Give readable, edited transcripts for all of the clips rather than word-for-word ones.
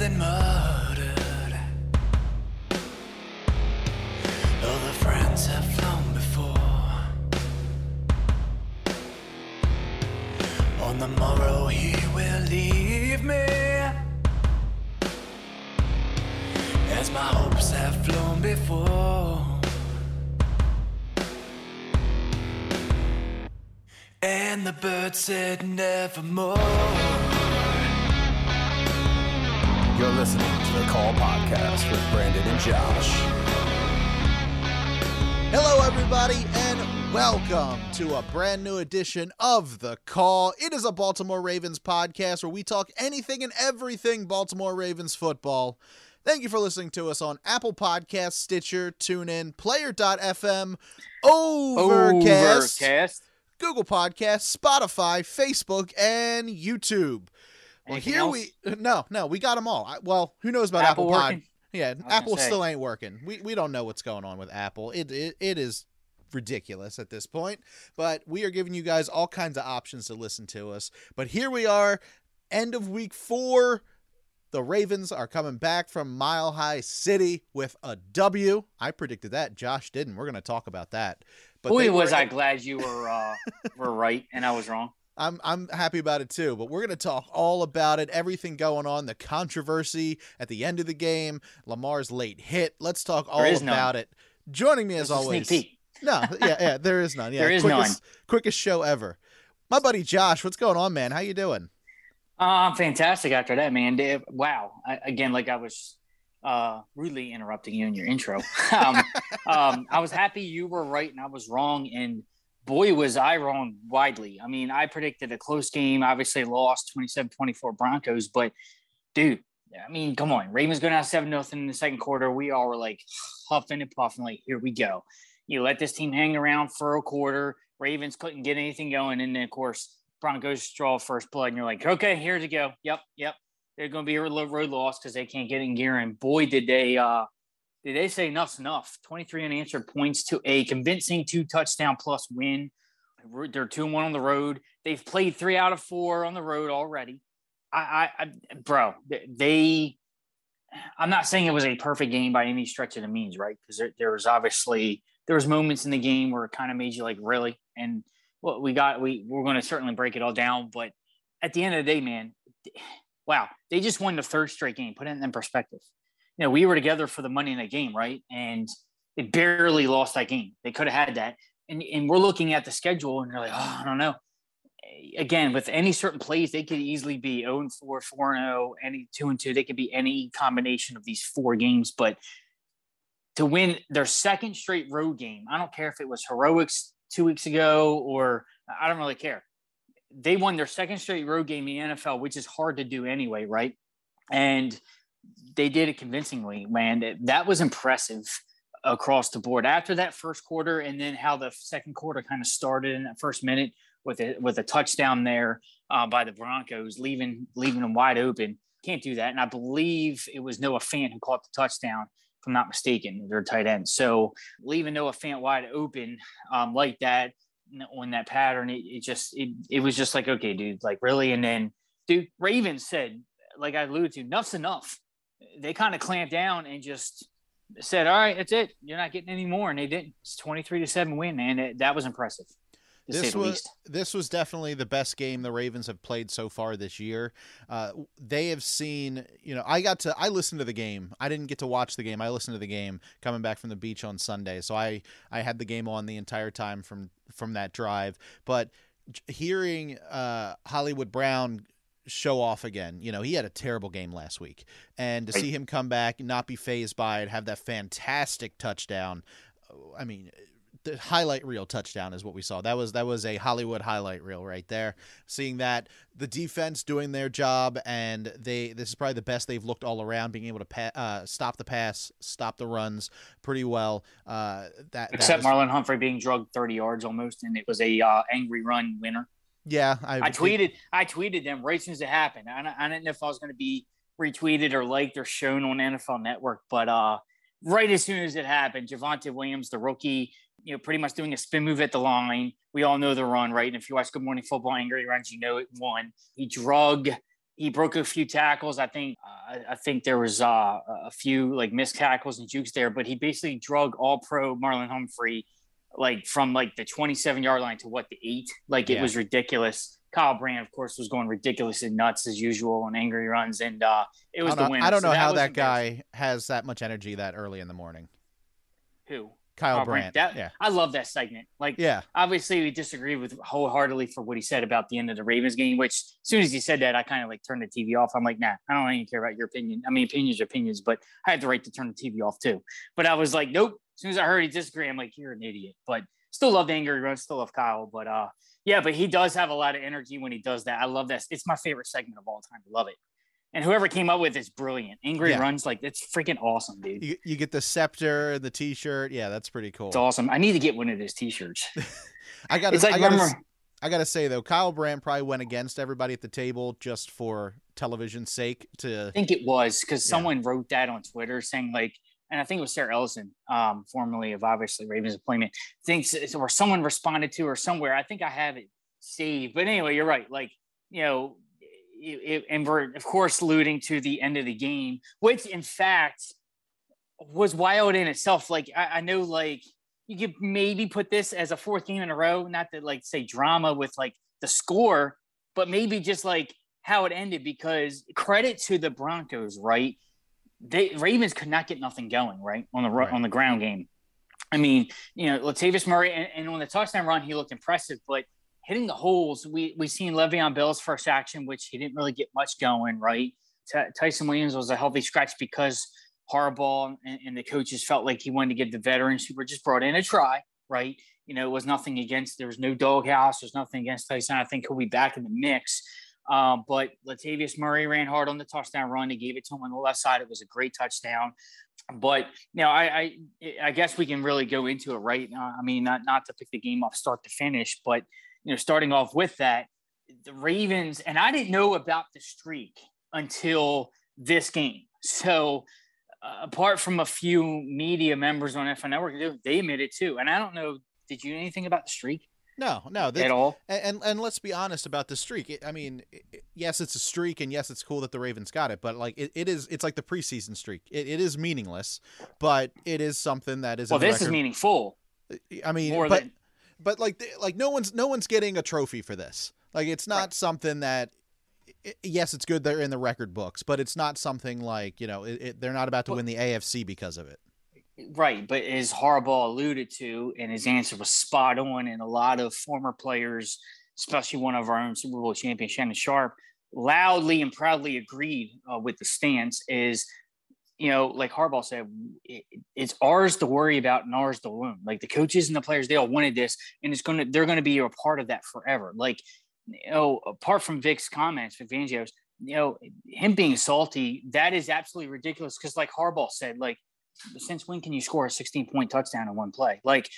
than murdered. All the friends have flown before. On the morrow he will leave me, as my hopes have flown before. And the bird said nevermore. You're listening to the Call Podcast with Brandon and Josh. Hello, everybody, and welcome to a brand new edition of The Call. It is a Baltimore Ravens podcast where we talk anything and everything Baltimore Ravens football. Thank you for listening to us on Apple Podcasts, Stitcher, TuneIn, Player.fm, Overcast, Google Podcasts, Spotify, Facebook, and YouTube. Well, Anything here else? we got them all. Well, who knows about Apple Apple Pod? working? Yeah, was gonna Apple say. still ain't working. We don't know what's going on with Apple. It is ridiculous at this point. But we are giving you guys all kinds of options to listen to us. But here we are, end of week 4. The Ravens are coming back from Mile High City with a W. I predicted that. Josh didn't. We're going to talk about that. But Boy, they was were- I glad you were right and I was wrong. I'm happy about it too, but we're going to talk all about it, everything going on, the controversy at the end of the game, Lamar's late hit. Let's talk all is none. about it. Joining me as Just a always. sneak peek. No, yeah, there is none. Yeah, There is none. Quickest show ever. My buddy Josh, what's going on, man? How you doing? I'm fantastic after that, man. Wow. Again, like I was rudely interrupting you in your intro. I was happy you were right and I was wrong. And boy, was I wrong widely. I mean, I predicted a close game, obviously lost 27-24 Broncos. But, dude, I mean, come on. Ravens going out 7-0 in the second quarter. We all were like huffing and puffing, like, here we go. You let this team hang around for a quarter. Ravens couldn't get anything going. And then, of course, Broncos draw first blood. And you're like, okay, here to go. Yep. They're going to be a road loss because they can't get in gear. And boy, did they say enough's enough. 23 unanswered points to a convincing 2-touchdown plus win. They're 2-1 on the road. They've played 3 out of 4 on the road already. Bro, I'm not saying it was a perfect game by any stretch of the means, right? Because there was moments in the game where it kind of made you like, really? And what we're going to certainly break it all down. But at the end of the day, man, wow, they just won the 3rd straight game. Put it in perspective. You know, we were together for the Monday night game, right? And they barely lost that game. They could have had that. And we're looking at the schedule and you're like, oh, I don't know. Again, with any certain plays, they could easily be 0-4, 4-0, any 2-2. They could be any combination of these 4 games. But to win their 2nd straight road game, I don't care if it was heroics 2 weeks ago or I don't really care. They won their 2nd straight road game in the NFL, which is hard to do anyway, right? And they did it convincingly, man. That was impressive across the board. After that first quarter and then how the second quarter kind of started in that first minute with a touchdown there by the Broncos, leaving them wide open. Can't do that. And I believe it was Noah Fant who caught the touchdown, if I'm not mistaken, their tight end. So leaving Noah Fant wide open like that on that pattern, it was just like, okay, dude, like really? And then, dude, Ravens said, like I alluded to, enough's enough. They kind of clamped down and just said, all right, that's it. You're not getting any more. And they didn't. It's 23-7 win, man. That was impressive. This was definitely the best game the Ravens have played so far this year. They have seen, I listened to the game. I didn't get to watch the game. I listened to the game coming back from the beach on Sunday. So I had the game on the entire time from that drive. But hearing Hollywood Brown show off again, he had a terrible game last week. And to see him come back, not be fazed by it, have that fantastic touchdown. I mean, the highlight reel touchdown is what we saw. That was a Hollywood highlight reel right there. Seeing that, the defense doing their job, and this is probably the best they've looked all around, being able to stop the pass, stop the runs pretty well. Except Marlon Humphrey being drugged 30 yards almost, and it was a angry run winner. Yeah, I tweeted them right as soon as it happened. I didn't know if I was going to be retweeted or liked or shown on NFL Network, but right as soon as it happened, Javonte Williams, the rookie, pretty much doing a spin move at the line. We all know the run, right? And if you watch Good Morning Football, angry runs, it won. He broke a few tackles. I think I think there was a few like missed tackles and jukes there, but he basically drug all pro Marlon Humphrey like from like the 27-yard line to the 8. Like it was ridiculous. Kyle Brandt, of course, was going ridiculous and nuts as usual on angry runs, and it was the win. I don't know how that guy has that much energy that early in the morning. Who? Kyle Brandt. Yeah. I love that segment. Like, obviously we disagree with wholeheartedly for what he said about the end of the Ravens game, which as soon as he said that, I kind of like turned the TV off. I'm like, nah, I don't even care about your opinion. I mean, opinions are opinions, but I had the right to turn the TV off too. But I was like, nope. As soon as I heard he disagreed, I'm like, you're an idiot. But still love the angry run, still love Kyle. But but he does have a lot of energy when he does that. I love that. It's my favorite segment of all time. I love it. And whoever came up with it's brilliant. Angry runs, like it's freaking awesome, dude. You get the scepter, the T-shirt. Yeah, that's pretty cool. It's awesome. I need to get one of those T-shirts. I gotta say though, Kyle Brandt probably went against everybody at the table just for television's sake. I think it was because someone wrote that on Twitter saying like, and I think it was Sarah Ellison, formerly of obviously Ravens Employment, thinks or someone responded to or somewhere. I think I have it saved, but anyway, you're right. Like and we're of course alluding to the end of the game, which in fact was wild in itself. Like I know, like you could maybe put this as a 4th game in a row, not to like say drama with like the score, but maybe just like how it ended, because credit to the Broncos, right? Ravens could not get nothing going right on the ground game. I mean, Latavius Murray and on the touchdown run, he looked impressive, but hitting the holes, we seen Le'Veon Bell's first action, which he didn't really get much going, right? Tyson Williams was a healthy scratch because Harbaugh and the coaches felt like he wanted to give the veterans who were just brought in a try, right? It was nothing against, there was no doghouse, there's nothing against Tyson. I think he'll be back in the mix. But Latavius Murray ran hard on the touchdown run. They gave it to him on the left side. It was a great touchdown. But I guess we can really go into it, right? I mean, not to pick the game off start to finish, but starting off with that, the Ravens, and I didn't know about the streak until this game. So apart from a few media members on NFL Network, they admitted too. And I don't know, did you know anything about the streak? No, at all. And let's be honest about the streak. Yes, it's a streak, and yes, it's cool that the Ravens got it. But like it's like the preseason streak. It is meaningless, but it is something that is. Well, this is meaningful. I mean, but like no one's getting a trophy for this. Like it's not something that. Yes, it's good they're in the record books, but it's not something like they're not about to win the AFC because of it. Right, but as Harbaugh alluded to, and his answer was spot on, and a lot of former players, especially one of our own Super Bowl champion, Shannon Sharpe, loudly and proudly agreed with the stance is, like Harbaugh said, it's ours to worry about and ours to win. Like the coaches and the players, they all wanted this, and they're going to be a part of that forever. Like, apart from Vic's comments, Vic Fangio's, him being salty, that is absolutely ridiculous. Because like Harbaugh said, like, since when can you score a 16-point touchdown in one play? Like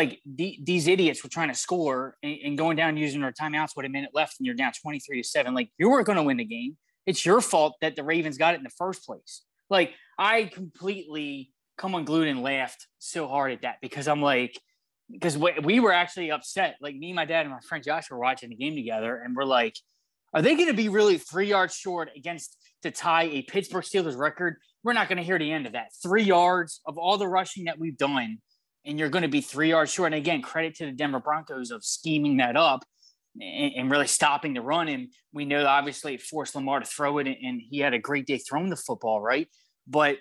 these idiots were trying to score and going down using their timeouts with a minute left, and you're down 23-7. Like you weren't going to win the game. It's your fault that the Ravens got it in the first place. Like I completely come unglued and laughed so hard at that because I'm like, because we were actually upset. Like me, my dad, and my friend Josh were watching the game together, and we're like, are they going to be really 3 yards short to tie a Pittsburgh Steelers record? We're not going to hear the end of that. 3 yards of all the rushing that we've done, and you're going to be 3 yards short. And again, credit to the Denver Broncos of scheming that up and really stopping the run. And we know obviously it forced Lamar to throw it, and he had a great day throwing the football, right? But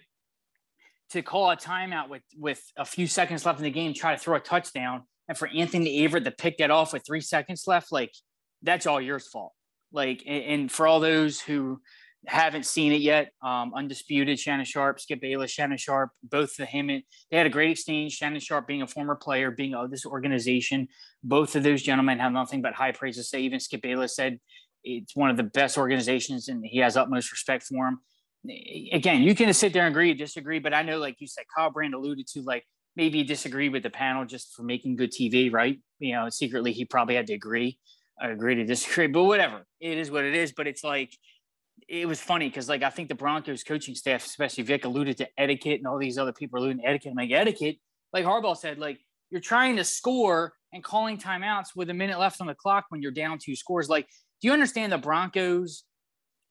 to call a timeout with a few seconds left in the game, try to throw a touchdown, and for Anthony Averett to pick that off with 3 seconds left, like that's all your fault. Like, and for all those who haven't seen it yet, Undisputed, Shannon Sharpe, Skip Bayless, Shannon Sharpe, both of him, they had a great exchange. Shannon Sharpe being a former player, being of this organization, both of those gentlemen have nothing but high praise to say. Even Skip Bayless said it's one of the best organizations, and he has utmost respect for him. Again, you can sit there and agree, disagree, but I know, like you said, Kyle Brandt alluded to, like, maybe you disagree with the panel just for making good TV, right? Secretly, he probably had to agree to disagree, but whatever. It is what it is. But it's like, it was funny because, like, I think the Broncos coaching staff, especially Vic, alluded to etiquette, and all these other people alluding to etiquette. I'm like, etiquette? Like Harbaugh said, like, you're trying to score and calling timeouts with a minute left on the clock when you're down 2 scores. Like, do you understand the Broncos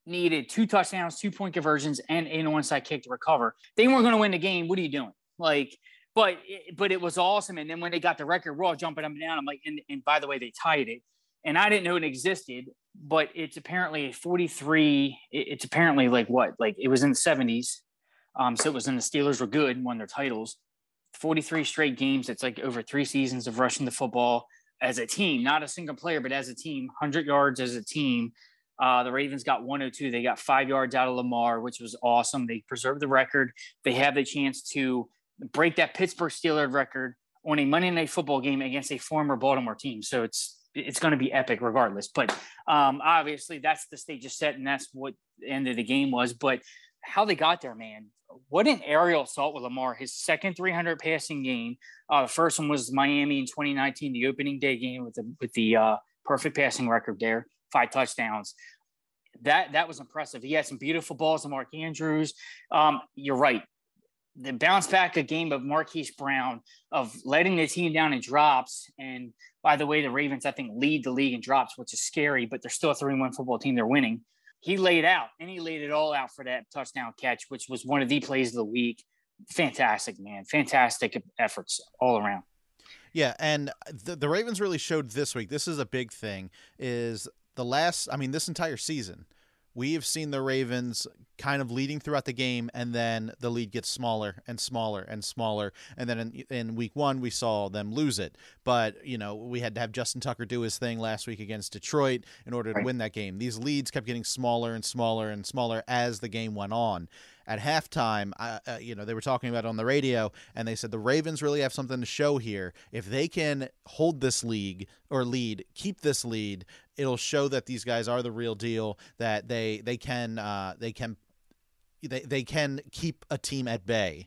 needed 2 touchdowns, 2-point conversions, and an onside kick to recover. They weren't going to win the game. What are you doing? Like, but it was awesome. And then when they got the record, we're all jumping up and down. I'm like, and by the way, they tied it. And I didn't know it existed, but it's apparently 43. It's apparently like what? Like it was in the 70s. So it was when the Steelers were good and won their titles. 43 straight games. It's like over 3 seasons of rushing the football as a team, not a single player, but as a team, 100 yards as a team. The Ravens got 102. They got 5 yards out of Lamar, which was awesome. They preserved the record. They have the chance to break that Pittsburgh Steelers record on a Monday Night Football game against a former Baltimore team. So it's going to be epic regardless. But obviously that's the stage is set, and that's what the end of the game was. But how they got there, man, what an aerial assault with Lamar. His second 300 passing game. The first one was Miami in 2019, the opening day game with the perfect passing record there, 5 touchdowns. That was impressive. He had some beautiful balls to Mark Andrews. You're right. The bounce back a game of Marquise Brown, of letting the team down in drops. And by the way, the Ravens, I think, lead the league in drops, which is scary, but they're still a 3-1 football team. They're winning. He laid out, and he laid it all out for that touchdown catch, which was one of the plays of the week. Fantastic, man. Fantastic efforts all around. Yeah, and the Ravens really showed this week. This is a big thing, is this entire season, we have seen the Ravens kind of leading throughout the game, and then the lead gets smaller and smaller and smaller. And then in week 1, we saw them lose it. But, we had to have Justin Tucker do his thing last week against Detroit in order to win that game. These leads kept getting smaller and smaller and smaller as the game went on. At halftime, they were talking about it on the radio, and they said the Ravens really have something to show here. If they can hold this lead, keep this lead, it'll show that these guys are the real deal, that they can keep a team at bay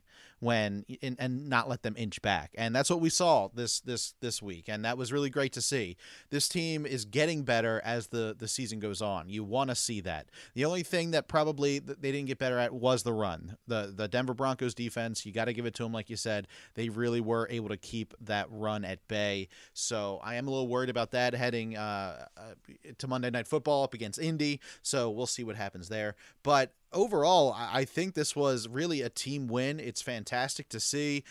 and not let them inch back. And that's what we saw this week. And that was really great to see. This team is getting better as the season goes on. You want to see that. The only thing that probably they didn't get better at was the run. The Denver Broncos defense, you got to give it to them. Like you said, they really were able to keep that run at bay. So I am a little worried about that heading to Monday Night Football up against Indy. So we'll see what happens there. But overall, I think this was really a team win. It's fantastic to see.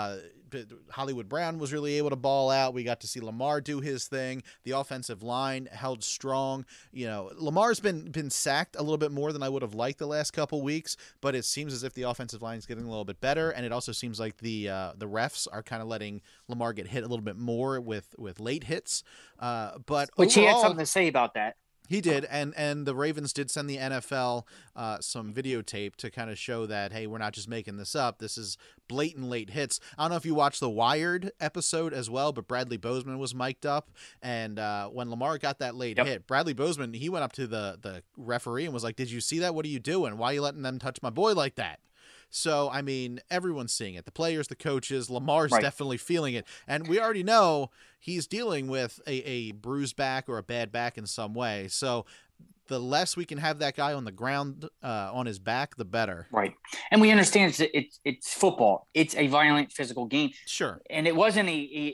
Hollywood Brown was really able to ball out. We got to see Lamar do his thing. The offensive line held strong. Lamar's been sacked a little bit more than I would have liked the last couple weeks, but it seems as if the offensive line is getting a little bit better, and it also seems like the refs are kind of letting Lamar get hit a little bit more with late hits. But which he had something to say about that. He did, and the Ravens did send the NFL some videotape to kind of show that, hey, we're not just making this up. This is blatant late hits. I don't know if you watched the Wired episode as well, but Bradley Bozeman was mic'd up, and when Lamar got that late hit, Bradley Bozeman, he went up to the referee and was like, did you see that? What are you doing? Why are you letting them touch my boy like that? So, I mean, everyone's seeing it. The players, the coaches, Lamar's definitely feeling it. And we already know he's dealing with a bruised back or a bad back in some way. So the less we can have that guy on the ground on his back, the better. Right. And we understand it's football. It's a violent physical game. Sure. And it wasn't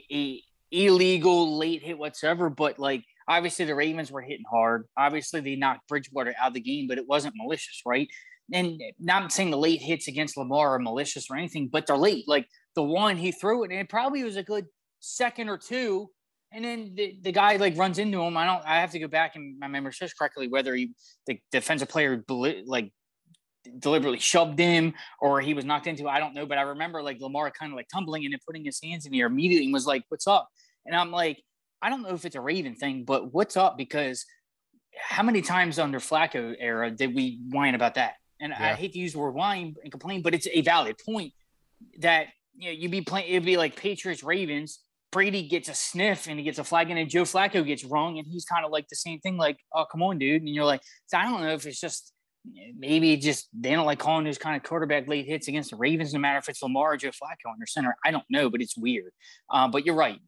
a illegal late hit whatsoever, but like, obviously the Ravens were hitting hard. Obviously they knocked Bridgewater out of the game, but it wasn't malicious, right? And not saying the late hits against Lamar are malicious or anything, but they're late. Like the one he threw it, and it probably was a good second or two, and then the guy like runs into him. I have to go back and my memory says correctly whether the defensive player like deliberately shoved him or he was knocked into. I don't know, but I remember like Lamar kind of like tumbling and then putting his hands in the air immediately and was like, "What's up?" And I'm like, I don't know if it's a Raven thing, but what's up? Because how many times under Flacco era did we whine about that? And I hate to use the word whine and complain, but it's a valid point that you'd be playing. It'd be like Patriots Ravens. Brady gets a sniff and he gets a flag, and then Joe Flacco gets wrong, and he's kind of like the same thing. Like, oh, come on, dude. And you're like, so I don't know if it's just maybe just they don't like calling those kind of quarterback late hits against the Ravens, no matter if it's Lamar or Joe Flacco on their center. I don't know, but it's weird. But you're right.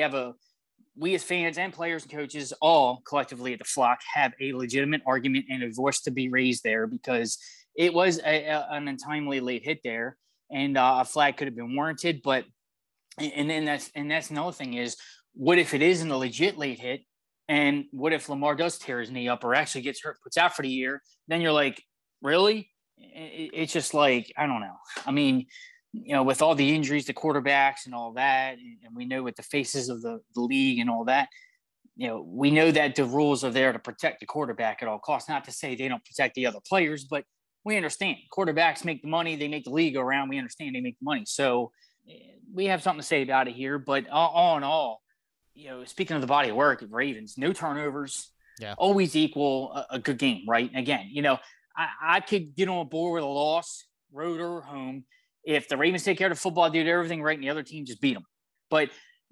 We as fans and players and coaches all collectively at the Flock have a legitimate argument and a voice to be raised there because it was an untimely late hit there, and a flag could have been warranted. But and that's another thing is, what if it isn't a legit late hit? And what if Lamar does tear his knee up or actually gets hurt, puts out for the year? Then you're like, really? It's just like, I don't know. I mean, with all the injuries to quarterbacks and all that, and we know with the faces of the league and all that, we know that the rules are there to protect the quarterback at all costs. Not to say they don't protect the other players, but we understand quarterbacks make the money. They make the league go around. We understand they make the money. So we have something to say about it here. But all in all, speaking of the body of work of Ravens, no turnovers, always equal a good game, right? Again, I could get on board with a loss, road or home, if the Ravens take care of the football, do everything right, and the other team just beat them. But,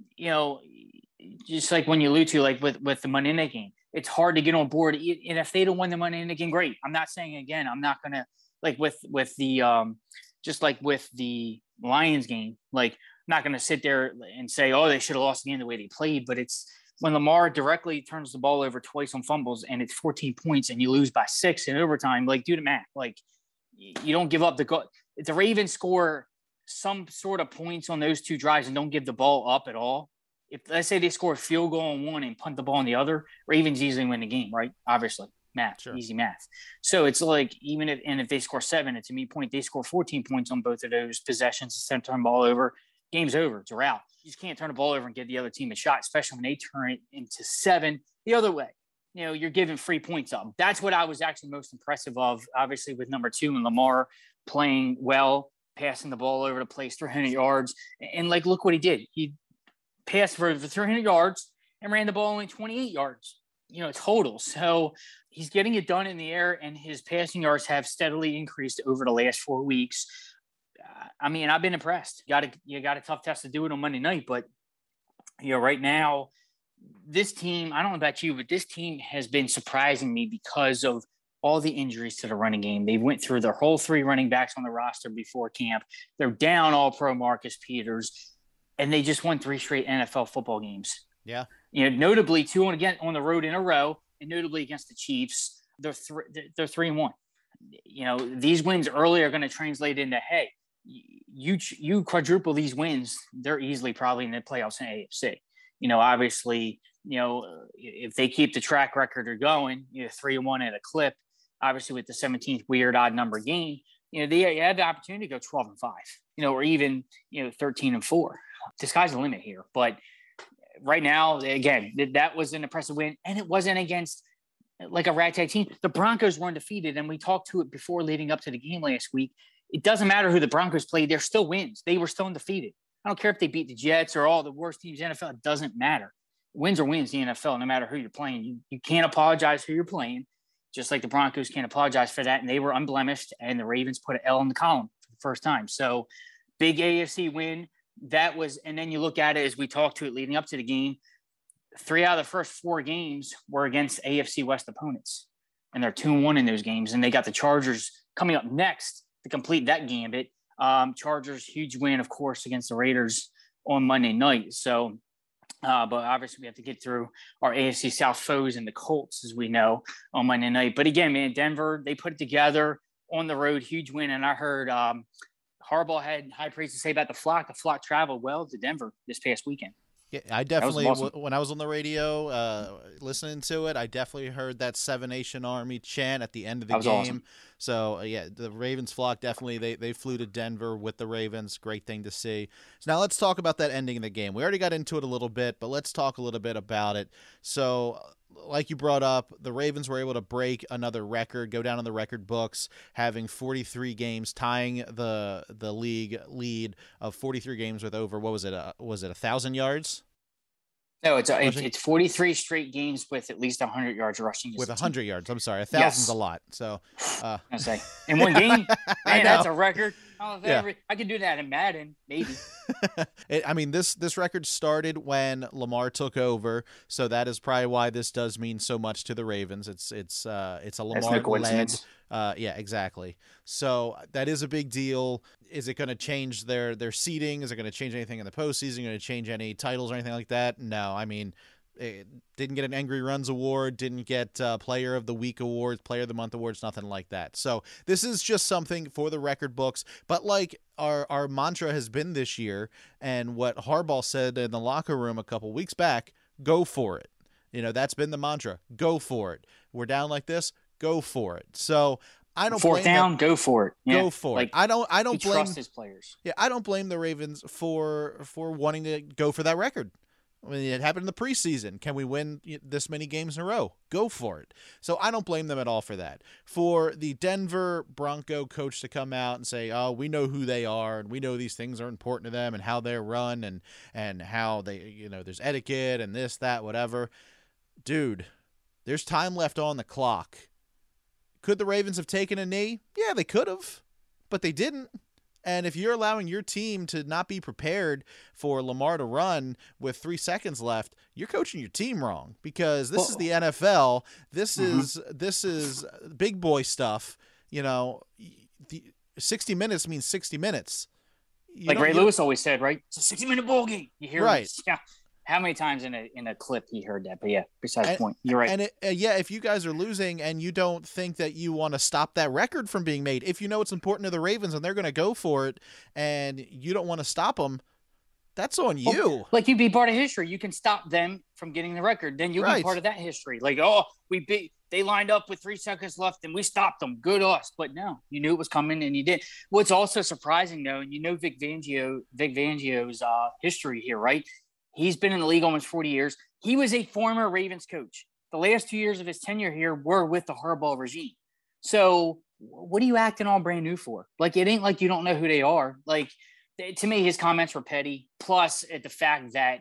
just like when you allude to, like with the Monday night game, it's hard to get on board. And if they don't win the Monday night game, great. I'm not saying, again, I'm not going to, like with the just like with the Lions game, like I'm not going to sit there and say, oh, they should have lost again the way they played. But it's when Lamar directly turns the ball over twice on fumbles and it's 14 points and you lose by 6 in overtime, like do the math. Like you don't give up the goal. If the Ravens score some sort of points on those 2 drives and don't give the ball up at all, if let's say they score a field goal on one and punt the ball on the other, Ravens easily win the game, right? Obviously, math, sure. Easy math. So it's like even if they score 7, it's a mean point. They score 14 points on both of those possessions instead of turning the ball over. Game's over. It's a rout. You just can't turn the ball over and give the other team a shot, especially when they turn it into 7 the other way. You're giving free points up. That's what I was actually most impressive of, obviously, with number 2 and Lamar playing well, passing the ball over the place, 300 yards. And like, look what he did. He passed for 300 yards and ran the ball only 28 yards, total. So he's getting it done in the air, and his passing yards have steadily increased over the last 4 weeks. I mean, I've been impressed. You got a tough test to do it on Monday night, but right now, this team, I don't know about you, but this team has been surprising me because of all the injuries to the running game. They went through their whole 3 running backs on the roster before camp. They're down All-Pro Marcus Peters, and they just won 3 straight NFL football games. Yeah. Notably 2 on the road in a row, and notably against the Chiefs. They're 3-1. These wins early are going to translate into, hey, you quadruple these wins, they're easily probably in the playoffs in AFC. Obviously, if they keep the track record they're going, 3-1 at a clip, obviously with the 17th weird odd number game, they have the opportunity to go 12-5, or even, 13-4. The sky's the limit here. But right now, again, that was an impressive win, and it wasn't against like a ragtag team. The Broncos were undefeated, and we talked to it before leading up to the game last week. It doesn't matter who the Broncos played. They're still wins. They were still undefeated. I don't care if they beat the Jets or all the worst teams in the NFL. It doesn't matter. Wins are wins in the NFL, no matter who you're playing. You can't apologize who you're playing, just like the Broncos can't apologize for that. And they were unblemished, and the Ravens put an L in the column for the first time. So big AFC win. That was, and then you look at it as we talked to it leading up to the game, 3 out of the first 4 games were against AFC West opponents. And they're 2-1 in those games. And they got the Chargers coming up next to complete that gambit. Chargers, huge win, of course, against the Raiders on Monday night. So, but obviously we have to get through our AFC South foes and the Colts, as we know, on Monday night. But again, man, Denver, they put it together on the road, huge win. And I heard Harbaugh had high praise to say about the Flock. The Flock traveled well to Denver this past weekend. Yeah, I definitely, awesome. When I was on the radio listening to it, I definitely heard that 7 Nation Army chant at the end of the game. Awesome. So, yeah, the Ravens flock definitely, they flew to Denver with the Ravens. Great thing to see. So now let's talk about that ending of the game. We already got into it a little bit, but let's talk a little bit about it. So, like you brought up, the Ravens were able to break another record, go down in the record books, having 43 games, tying the league lead of 43 games with over, what was it? Was it 1,000 yards? No, it's 43 straight games with at least 100 yards rushing. With 100 yards. I'm sorry. 1,000's a lot. So, I say in one game, man, that's a record. I could do that in Madden, maybe. This record started when Lamar took over, so that is probably why this does mean so much to the Ravens. It's a Lamar-led. Yeah, exactly. So that is a big deal. Is it going to change their seeding? Is it going to change anything in the postseason? Going to change any titles or anything like that? No. It didn't get an Angry Runs award, didn't get Player of the Week awards, Player of the Month awards, nothing like that. So this is just something for the record books. But like our mantra has been this year, and what Harbaugh said in the locker room a couple weeks back, go for it. That's been the mantra. Go for it. We're down like this. Go for it. So I don't fourth blame down. them. Go for it. Go for it. I don't blame trust his players. Yeah, I don't blame the Ravens for wanting to go for that record. I mean, it happened in the preseason. Can we win this many games in a row? Go for it. So I don't blame them at all for that. For the Denver Bronco coach to come out and say, "Oh, we know who they are, and we know these things are important to them, and how they're run, and how they, there's etiquette and this, that, whatever." Dude, there's time left on the clock. Could the Ravens have taken a knee? Yeah, they could have, but they didn't. And if you're allowing your team to not be prepared for Lamar to run with 3 seconds left, you're coaching your team wrong, because this is the NFL. This is big boy stuff. The 60 minutes means 60 minutes. Like Ray Lewis always said, right? It's a 60-minute ball game. You hear right? Yeah. How many times in a clip he heard that? But yeah, besides the point, you're right. And if you guys are losing and you don't think that you want to stop that record from being made, if you know it's important to the Ravens and they're going to go for it, and you don't want to stop them, that's on you. Well, like, you'd be part of history. You can stop them from getting the record. Then you'll be part of that history. Like, they lined up with 3 seconds left and we stopped them. Good us. But no, you knew it was coming and you did. What's also surprising, though, and Vic Fangio's history here, right? He's been in the league almost 40 years. He was a former Ravens coach. The last 2 years of his tenure here were with the Harbaugh regime. So what are you acting all brand new for? Like, it ain't like you don't know who they are. Like, to me, his comments were petty. Plus, at the fact that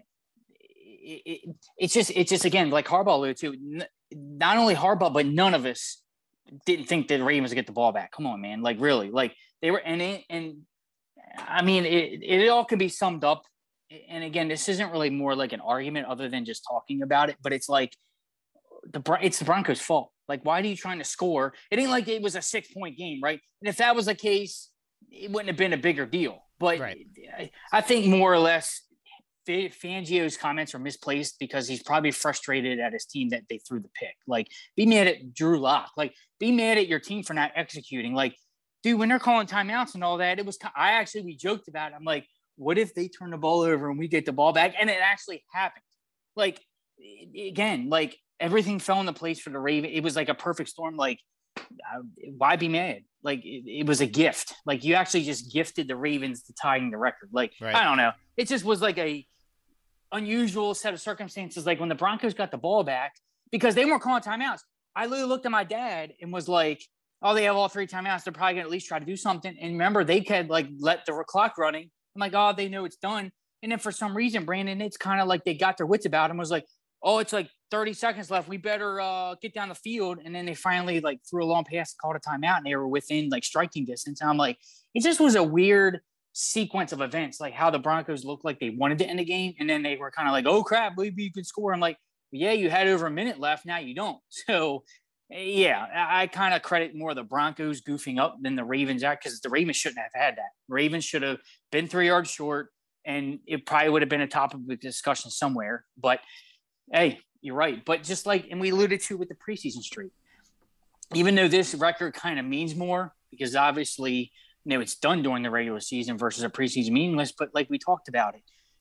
it's just again, like Harbaugh alluded to, not only Harbaugh, but none of us didn't think that the Ravens would get the ball back. Come on, man. Like, really, like they were, and I mean, it all can be summed up. And again, this isn't really more like an argument other than just talking about it, but it's like it's the Broncos' fault. Like, why are you trying to score? It ain't like it was a 6-point game, right? And if that was the case, it wouldn't have been a bigger deal. But right. I think more or less Fangio's comments are misplaced because he's probably frustrated at his team that they threw the pick. Like, be mad at Drew Lock. Like, be mad at your team for not executing. Like, dude, when they're calling timeouts and all that, we joked about it. I'm like, what if they turn the ball over and we get the ball back? And it actually happened. Like, again, like, everything fell into place for the Ravens. It was like a perfect storm. Like, why be mad? Like, it was a gift. Like, you actually just gifted the Ravens to tying the record. Like, right. I don't know. It just was like a unusual set of circumstances. Like, when the Broncos got the ball back, because they weren't calling timeouts, I literally looked at my dad and was like, oh, they have all 3 timeouts. They're probably going to at least try to do something. And remember, they could like let the clock running. I'm like, oh, they know it's done. And then for some reason, Brandon, it's kind of like they got their wits about him, was like, oh, it's like 30 seconds left. We better get down the field. And then they finally like threw a long pass, called a timeout, and they were within like striking distance. And I'm like, it just was a weird sequence of events, like how the Broncos looked like they wanted to end the game. And then they were kind of like, oh, crap, maybe you could score. I'm like, yeah, you had over a minute left. Now you don't. So, yeah, I kind of credit more the Broncos goofing up than the Ravens act, because the Ravens shouldn't have had that. Ravens should have been 3 yards short, and it probably would have been a topic of discussion somewhere. But, hey, you're right. But just like, and we alluded to with the preseason streak, even though this record kind of means more, because obviously, it's done during the regular season versus a preseason meaningless, but like we talked about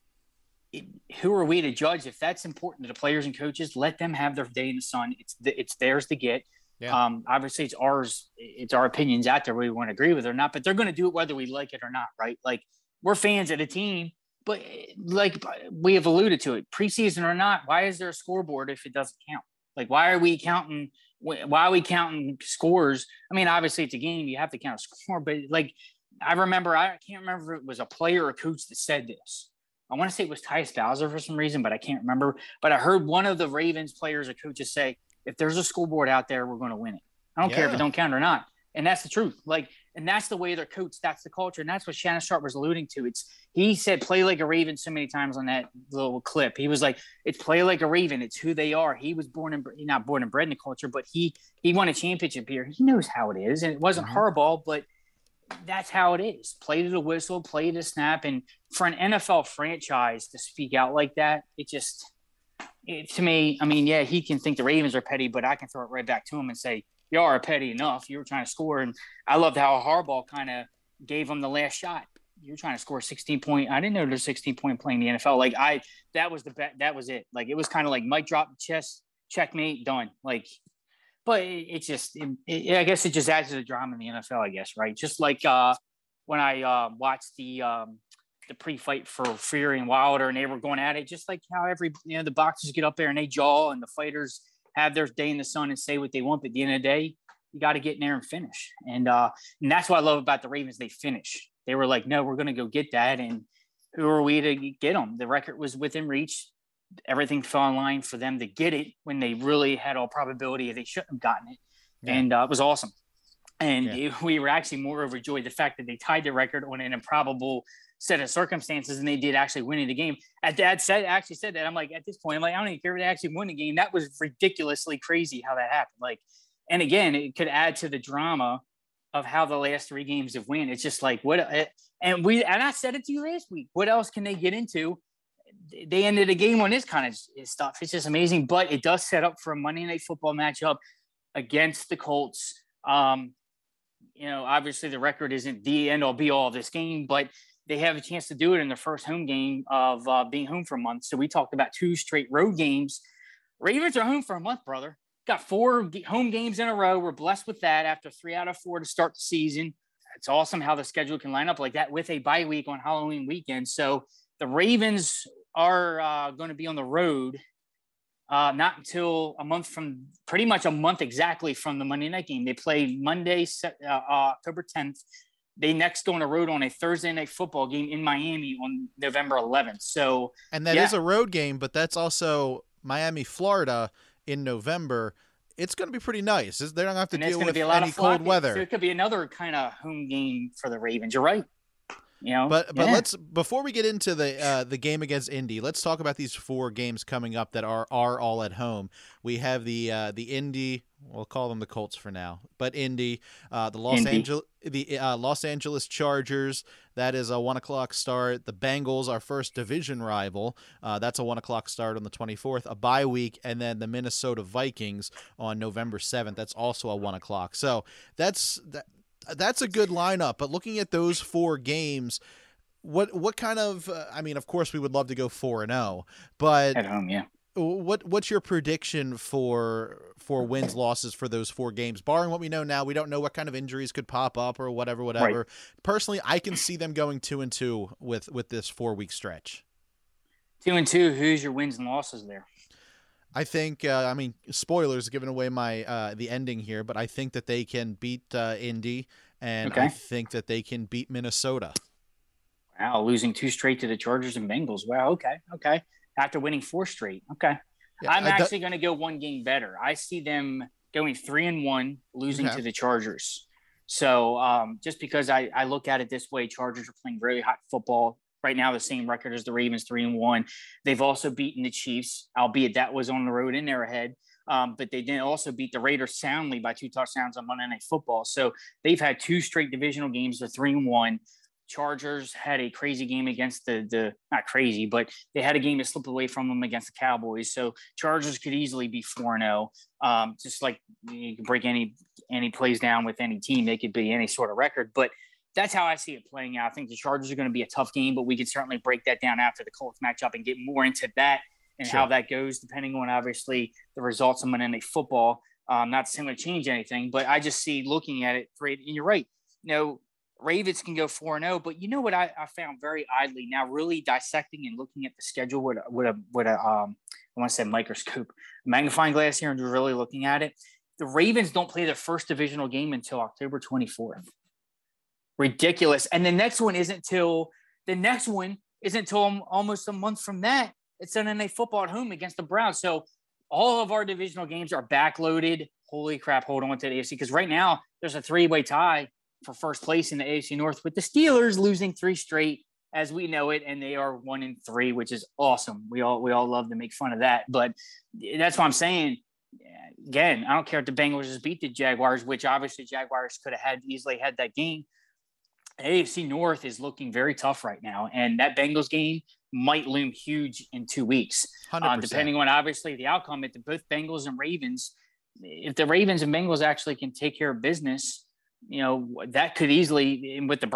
who are we to judge? If that's important to the players and coaches, let them have their day in the sun. It's theirs to get. Yeah. Obviously, it's ours. It's our opinions out there, whether we want to agree with it or not. But they're going to do it whether we like it or not, right? Like, we're fans of the team, but like we have alluded to it, preseason or not, why is there a scoreboard if it doesn't count? Like, why are we counting? Why are we counting scores? I mean, obviously, it's a game. You have to count a score. But like, I can't remember if it was a player or a coach that said this. I want to say it was Tyus Bowser for some reason, but I can't remember. But I heard one of the Ravens players or coaches say, if there's a scoreboard out there, we're going to win it. I don't care if it don't count or not. And that's the truth. Like, and that's the way they're coached. That's the culture. And that's what Shannon Sharp was alluding to. He said, play like a Raven so many times on that little clip. He was like, it's play like a Raven. It's who they are. He was not born and bred in the culture, but he won a championship here. He knows how it is. And it wasn't Harbaugh, but that's how it is. Play to the whistle, play to snap. And for an NFL franchise to speak out like that, to me, I mean, yeah, he can think the Ravens are petty, but I can throw it right back to him and say, you are petty enough. You were trying to score. And I loved how Harbaugh kind of gave him the last shot. you're trying to score 16 point. I didn't know there's 16-point play in the NFL. Like that was the bet. That was it. Like, it was kind of like mic drop, chest, checkmate, done. Like, but I guess it just adds to the drama in the NFL, I guess. Right. Just like when I watched the pre-fight for Fury and Wilder, and they were going at it, just like how the boxers get up there and they jaw, and the fighters have their day in the sun and say what they want. But at the end of the day, you got to get in there and finish. And that's what I love about the Ravens. They finish. They were like, no, we're going to go get that. And who are we to get them? The record was within reach. Everything fell in line for them to get it when they really had all probability they shouldn't have gotten it. Yeah. And it was awesome. And we were actually more overjoyed the fact that they tied the record on an improbable set of circumstances, and they did actually winning the game. Dad actually said that. I'm like, at this point, I'm like, I don't even care if they actually won the game. That was ridiculously crazy how that happened. Like, and again, it could add to the drama of how the last 3 games have won. It's just like, and I said it to you last week. What else can they get into? They ended the game on this kind of stuff. It's just amazing, but it does set up for a Monday Night Football matchup against the Colts. Obviously the record isn't the end all be all of this game, but they have a chance to do it in their first home game of being home for a month. So we talked about 2 straight road games. Ravens are home for a month, brother. Got 4 home games in a row. We're blessed with that after 3 out of 4 to start the season. It's awesome how the schedule can line up like that with a bye week on Halloween weekend. So the Ravens are going to be on the road not until pretty much a month exactly from the Monday night game. They play Monday, October 10th. They next go on the road on a Thursday night football game in Miami on November 11th. So, and that is a road game, but that's also Miami, Florida in November. It's going to be pretty nice. They're not going to have to deal with any cold weather. So it could be another kind of home game for the Ravens. You're right. But let's, before we get into the game against Indy, let's talk about these 4 games coming up that are all at home. We have the Indy, we'll call them the Colts for now, but Indy, the Los Angeles Chargers. That is a 1:00 start. The Bengals, our first division rival. That's a 1:00 start on the 24th, a bye week, and then the Minnesota Vikings on November 7th. That's also a 1:00. So that's a good lineup. But looking at those 4 games, what kind of of course we would love to go 4-0, but at home, yeah. What's your prediction for wins, losses for those 4 games? Barring what we know now, we don't know what kind of injuries could pop up or whatever. Right. Personally, I can see them going 2-2 with this 4-week stretch. 2-2. Who's your wins and losses there? I think, spoilers giving away my the ending here, but I think that they can beat Indy, and I think that they can beat Minnesota. Wow, losing 2 straight to the Chargers and Bengals. Wow, okay. After winning 4 straight, okay. Yeah, I'm actually going to go 1 game better. I see them going 3-1, losing to the Chargers. So just because I look at it this way, Chargers are playing very hot football. Right now, the same record as the Ravens, 3-1. They've also beaten the Chiefs, albeit that was on the road in their head. But they did also beat the Raiders soundly by 2 touchdowns on Monday Night Football. So they've had 2 straight divisional games. They're 3-1. Chargers had a crazy game against the not crazy, but they had a game that slipped away from them against the Cowboys. So Chargers could easily be 4-0. Just like you can break any plays down with any team, they could be any sort of record. But that's how I see it playing out. I think the Chargers are going to be a tough game, but we could certainly break that down after the Colts matchup and get more into that and how that goes, depending on obviously the results of Monday Night Football. Not saying to change anything, but I just see looking at it, and you're right. Ravens can go 4-0, but you know what I found very idly now, really dissecting and looking at the schedule with a I want to say microscope, magnifying glass here, and really looking at it. The Ravens don't play their first divisional game until October 24th. Ridiculous. And the next one isn't till almost a month from that. It's Sunday Night Football at home against the Browns. So all of our divisional games are backloaded. Holy crap. Hold on to the AFC. Because right now there's a 3-way tie for first place in the AFC North with the Steelers losing 3 straight as we know it. And they are 1-3, which is awesome. We all love to make fun of that, but that's what I'm saying. Again, I don't care if the Bengals just beat the Jaguars, which obviously Jaguars could have easily had that game. AFC North is looking very tough right now, and that Bengals game might loom huge in 2 weeks, depending on obviously the outcome. If both Bengals and Ravens, if the Ravens and Bengals actually can take care of business, that could easily, with the Browns,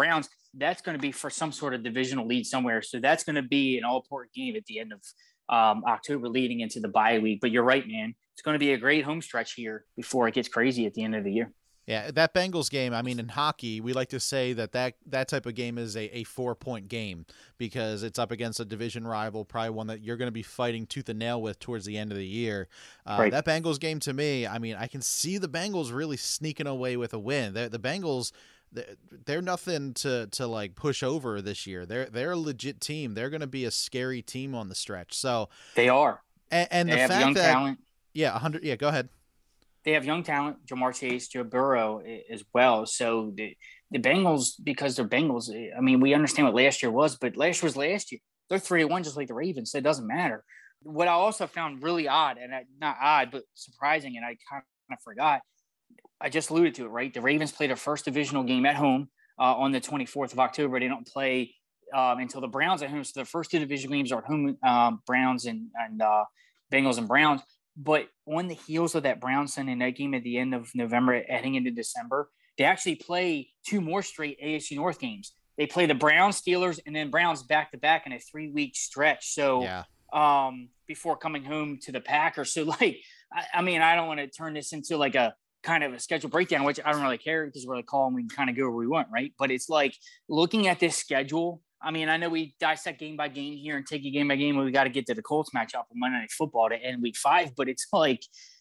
that's going to be for some sort of divisional lead somewhere. So that's going to be an all-important game at the end of October leading into the bye week. But you're right, man. It's going to be a great home stretch here before it gets crazy at the end of the year. Yeah, that Bengals game, I mean, in hockey, we like to say that type of game is a 4-point game because it's up against a division rival, probably one that you're going to be fighting tooth and nail with towards the end of the year. Right. That Bengals game, to me, I mean, I can see the Bengals really sneaking away with a win. The Bengals, they're nothing to like push over this year. They're a legit team. They're going to be a scary team on the stretch. So they are. And they the have fact young that talent. Yeah, 100. Yeah, go ahead. They have young talent, Jamar Chase, Joe Burrow as well. So the Bengals, because they're Bengals, I mean, we understand what last year was, but last year was last year. They're 3-1 just like the Ravens, so it doesn't matter. What I also found really odd, and not odd, but surprising, and I kind of forgot, I just alluded to it, right? The Ravens play their first divisional game at home on the 24th of October. They don't play until the Browns at home. So the first two division games are at home, Browns and Bengals and Browns. But on the heels of that Browns Sunday night game at the end of November, heading into December, they actually play two more straight AFC North games. They play the Browns, Steelers, and then Browns back-to-back in a 3-week stretch. So before coming home to the Packers. So, like, I mean, I don't want to turn this into like a kind of a schedule breakdown, which I don't really care because we're the call and we can kind of go where we want, right? But it's like looking at this schedule. I mean, I know we dissect game by game here and take it game by game. We got to get to the Colts matchup on Monday Night Football to end week 5. But it's like,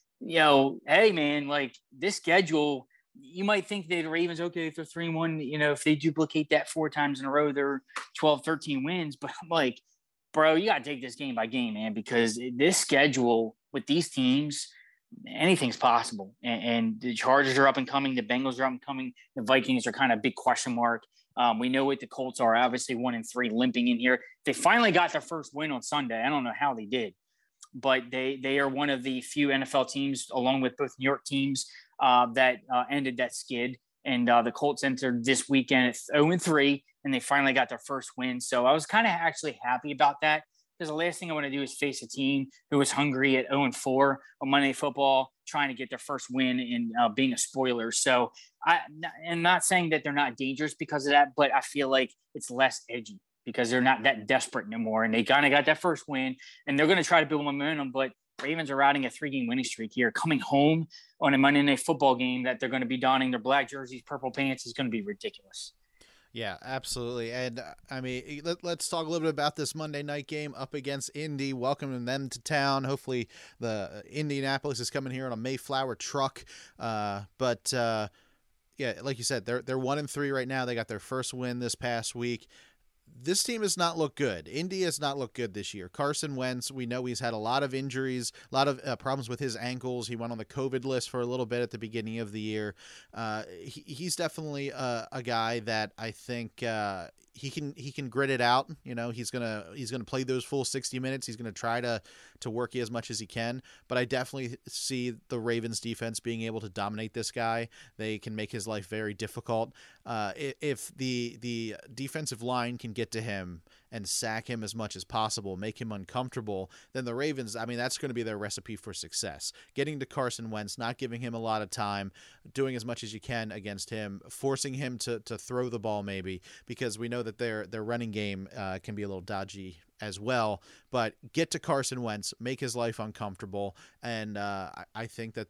hey, man, like this schedule, you might think that the Ravens, okay, if they're 3-1, if they duplicate that 4 times in a row, they're 12, 13 wins. But I'm like, bro, you got to take this game by game, man, because this schedule with these teams, anything's possible. And the Chargers are up and coming. The Bengals are up and coming. The Vikings are kind of a big question mark. We know what the Colts are, obviously 1-3 limping in here. They finally got their first win on Sunday. I don't know how they did, but they are one of the few NFL teams, along with both New York teams, that ended that skid. And the Colts entered this weekend at 0-3, and they finally got their first win. So I was kind of actually happy about that, because the last thing I want to do is face a team who was hungry at 0-4 on Monday Night Football, trying to get their first win and being a spoiler. So I'm not saying that they're not dangerous because of that, but I feel like it's less edgy because they're not that desperate anymore. And they kind of got that first win, and they're going to try to build momentum. But Ravens are riding a 3-game winning streak here. Coming home on a Monday Night Football game that they're going to be donning their black jerseys, purple pants is going to be ridiculous. Yeah, absolutely. And I mean, let's talk a little bit about this Monday night game up against Indy, welcoming them to town. Hopefully the Indianapolis is coming here on a Mayflower truck. Yeah, like you said, they're 1-3 right now. They got their first win this past week. This team has not looked good. Indy has not looked good this year. Carson Wentz, we know he's had a lot of injuries, a lot of problems with his ankles. He went on the COVID list for a little bit at the beginning of the year. He's definitely a guy that I think he can grit it out. He's gonna play those full 60 minutes. He's gonna try to work as much as he can. But I definitely see the Ravens defense being able to dominate this guy. They can make his life very difficult. If the defensive line can get to him and sack him as much as possible, make him uncomfortable, then the Ravens, I mean, that's going to be their recipe for success. Getting to Carson Wentz, not giving him a lot of time, doing as much as you can against him, forcing him to throw the ball maybe, because we know that their running game can be a little dodgy as well. But get to Carson Wentz, make his life uncomfortable, and I think that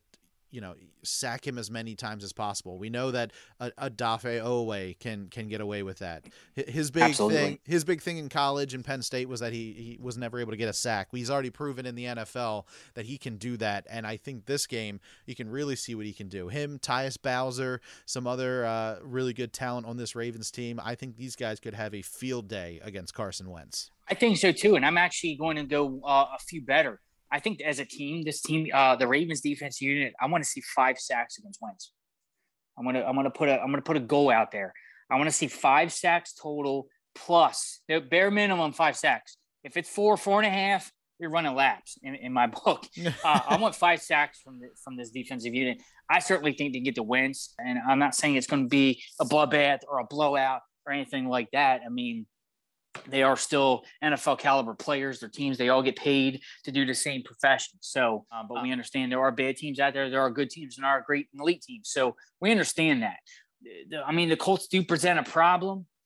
sack him as many times as possible. We know that Odafe Oweh can get away with that. His big thing in college in Penn State was that he was never able to get a sack. He's already proven in the NFL that he can do that, and I think this game you can really see what he can do. Him, Tyus Bowser, some other really good talent on this Ravens team. I think these guys could have a field day against Carson Wentz. I think so too, and I'm actually going to go a few better. I think as a team, this team, the Ravens defense unit, I want to see 5 sacks against Wentz. I'm gonna put a goal out there. I want to see 5 sacks total plus the bare minimum 5 sacks. If it's 4.5, you're running laps in my book. I want 5 sacks from this defensive unit. I certainly think they get the wins, and I'm not saying it's going to be a bloodbath or a blowout or anything like that. I mean, they are still NFL caliber players. Their teams, they all get paid to do the same profession. So, but we understand there are bad teams out there. There are good teams and there are great and elite teams. So we understand that. I mean, the Colts do present a problem,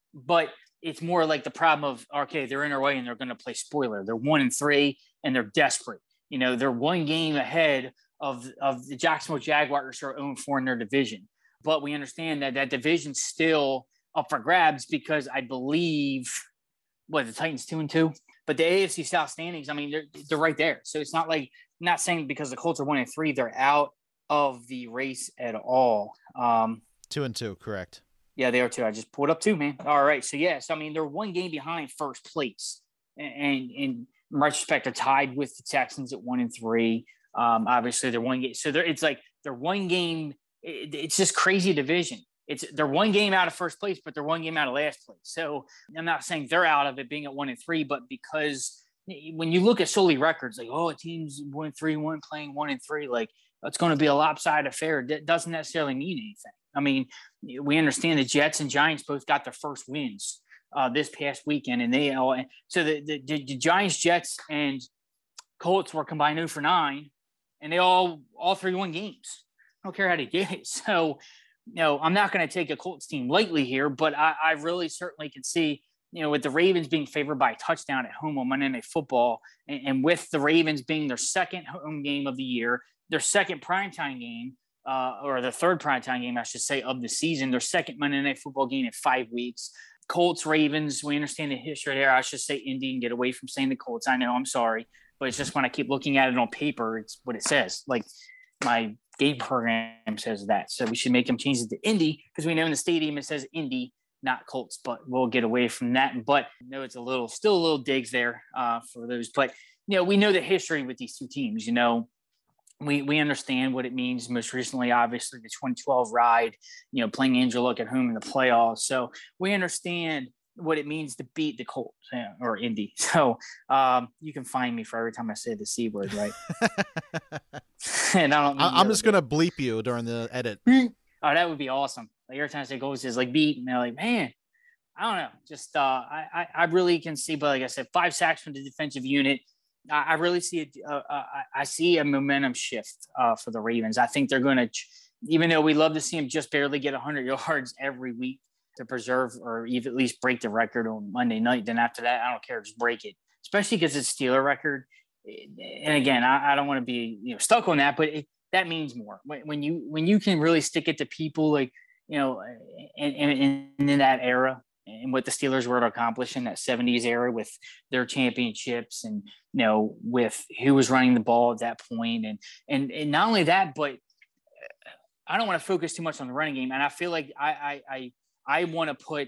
but it's more like the problem of, okay, they're in their way and they're going to play spoiler. They're 1-3 and they're desperate. They're one game ahead of the Jacksonville Jaguars, who are 0-4 in their division. But we understand that division's still up for grabs because I believe, the Titans 2-2, but the AFC South standings, I mean, they're right there. So it's not like, not saying because the Colts are 1-3, they're out of the race at all. 2-2, correct. Yeah, they are too. I just pulled up 2, man. All right. So, yes, I mean, they're one game behind first place. And in retrospect, they're tied with the Texans at 1-3. Obviously, they're one game. So it's like they're one game. It's just crazy division. They're one game out of first place, but they're one game out of last place. So I'm not saying they're out of it being at 1-3, but because when you look at solely records, like, a team's 1-3, playing 1-3, like, it's going to be a lopsided affair. That doesn't necessarily mean anything. I mean, we understand the Jets and Giants both got their first wins this past weekend, and so the Giants, Jets, and Colts were combined 0-9, and they all 3 won games. I don't care how they did it. So, I'm not going to take a Colts team lightly here, but I really certainly can see, with the Ravens being favored by a touchdown at home on Monday Night Football, and with the Ravens being their second home game of the year, their second primetime game, or the third primetime game, I should say, of the season, their second Monday Night Football game in 5 weeks. Colts, Ravens, we understand the history there. I should say Indy and get away from saying the Colts. I know, I'm sorry. But it's just when I keep looking at it on paper, it's what it says. Like, my game program says that. So we should make them change it to Indy, because we know in the stadium it says Indy, not Colts. But we'll get away from that. But it's still a little digs there for those. But, we know the history with these two teams. We understand what it means. Most recently, obviously, the 2012 ride, playing Andrew Luck at home in the playoffs. So we understand what it means to beat the Colts or Indy. So you can find me for every time I say the C word, right? And I'm just going to bleep you during the edit. Oh, that would be awesome. Like, every time I say goals is like beat, and they're like, man, I don't know. Just I really can see, but like I said, 5 sacks from the defensive unit. I really see I see a momentum shift for the Ravens. I think they're going to, even though we love to see them just barely get 100 yards every week to preserve or even at least break the record on Monday night, then after that, I don't care, just break it. Especially because it's Steeler record. And again, I don't want to be stuck on that, but that means more when you can really stick it to people, like in that era. And what the Steelers were to accomplish in that 70s era with their championships, and with who was running the ball at that point, and not only that, but I don't want to focus too much on the running game, and I feel like I want to put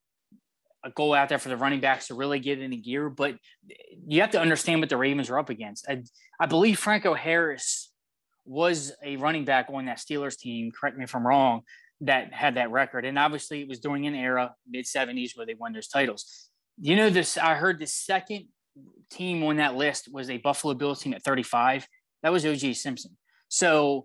a goal out there for the running backs to really get into gear. But you have to understand what the Ravens are up against. I believe Franco Harris was a running back on that Steelers team. Correct me if I'm wrong. That had that record. And obviously it was during an era, mid-70s, where they won those titles. I heard the second team on that list was a Buffalo Bills team at 35. That was O.J. Simpson. So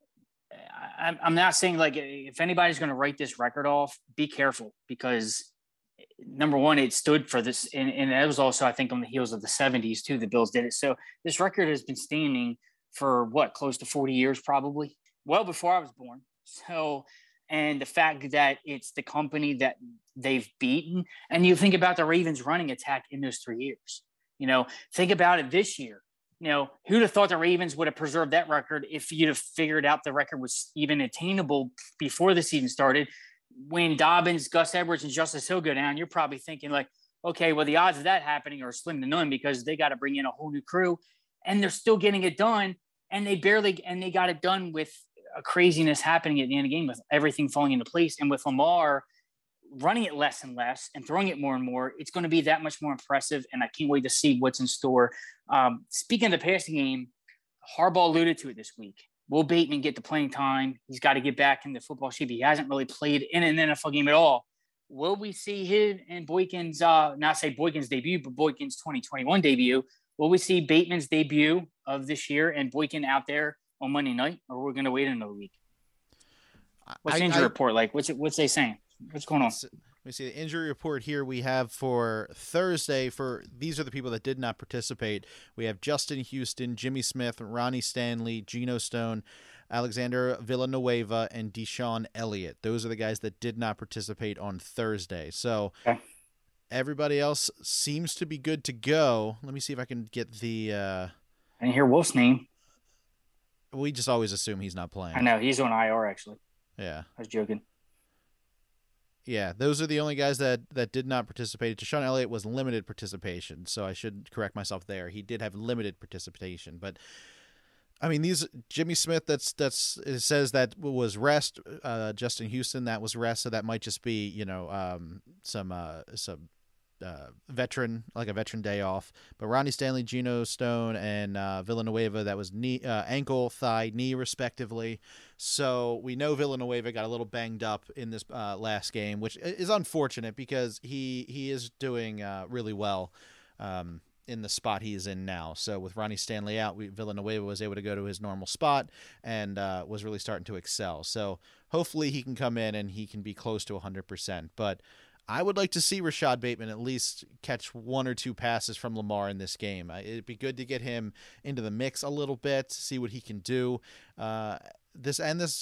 I'm not saying, like, if anybody's going to write this record off, be careful, because number one, it stood for this. And that was also, I think, on the heels of the 70s too, the Bills did it. So this record has been standing for close to 40 years, probably well before I was born. So, and the fact that it's the company that they've beaten, and you think about the Ravens running attack in those 3 years, think about it this year. Who'd have thought the Ravens would have preserved that record if you'd have figured out the record was even attainable before the season started? When Dobbins, Gus Edwards, and Justice Hill go down, you're probably thinking, like, okay, well, the odds of that happening are slim to none, because they got to bring in a whole new crew, and they're still getting it done. And they got it done with a craziness happening at the end of the game, with everything falling into place. And with Lamar running it less and less and throwing it more and more, it's going to be that much more impressive. And I can't wait to see what's in store. Speaking of the passing game, Harbaugh alluded to it this week. Will Bateman get the playing time? He's got to get back into football shape. He hasn't really played in an NFL game at all. Will we see him and Boykin's, not say Boykin's debut, but Boykin's 2021 debut? Will we see Bateman's debut of this year and Boykin out there on Monday night, or we're going to wait another week? What's the injury report like? What's they saying? What's going on? Let me see the injury report here. We have for Thursday, these are the people that did not participate. We have Justin Houston, Jimmy Smith, Ronnie Stanley, Geno Stone, Alexander Villanueva, and Deshaun Elliott. Those are the guys that did not participate on Thursday. So everybody else seems to be good to go. Let me see if I can get the I didn't hear Wolf's name. We just always assume he's not playing. I know. He's on IR, actually. Yeah. I was joking. Yeah, those are the only guys that did not participate. Deshaun Elliott was limited participation, so I should correct myself there. He did have limited participation, but I mean, these Jimmy Smith, it says that was rest. Justin Houston, that was rest, so that might just be some veteran, like a veteran day off. But Ronnie Stanley, Geno Stone, and Villanueva, that was knee, ankle, thigh, knee, respectively. So we know Villanueva got a little banged up in this last game, which is unfortunate because he is doing really well in the spot he is in now. So with Ronnie Stanley out, Villanueva was able to go to his normal spot and was really starting to excel. So hopefully he can come in and he can be close to 100%. But I would like to see Rashad Bateman at least catch one or two passes from Lamar in this game. It'd be good to get him into the mix a little bit, see what he can do. With this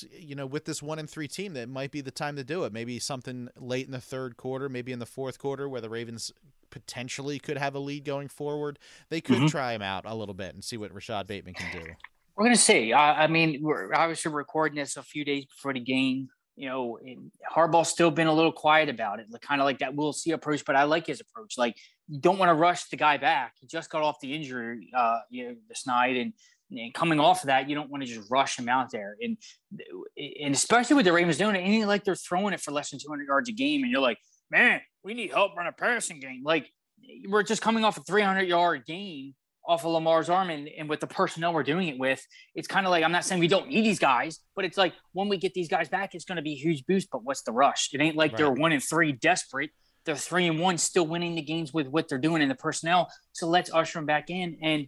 1-3 team, that might be the time to do it. Maybe something late in the third quarter, maybe in the fourth quarter, where the Ravens potentially could have a lead going forward. They could try him out a little bit and see what Rashad Bateman can do. We're going to see. I mean, we're obviously recording this a few days before the game. Harbaugh's still been a little quiet about it, kind of like that we'll see approach, but I like his approach. Like, you don't want to rush the guy back. He just got off the injury, this night, and coming off of that, you don't want to just rush him out there. And especially with the Ravens doing it, it ain't like they're throwing it for less than 200 yards a game, and you're like, man, we need help run a passing game. Like, we're just coming off a 300-yard game off of Lamar's arm, and with the personnel we're doing it with, it's kind of like, I'm not saying we don't need these guys, but it's like, when we get these guys back, it's going to be a huge boost, but what's the rush? It ain't like They're 1-3 desperate. They're 3-1 still winning the games with what they're doing in the personnel. So let's usher them back in. And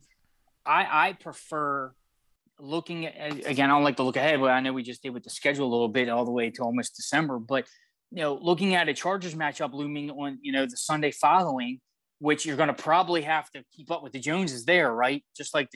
I prefer looking at, again, I don't like to look ahead, but I know we just did with the schedule a little bit all the way to almost December, but looking at a Chargers matchup looming on, the Sunday following, which you're going to probably have to keep up with the Joneses there, right? Just like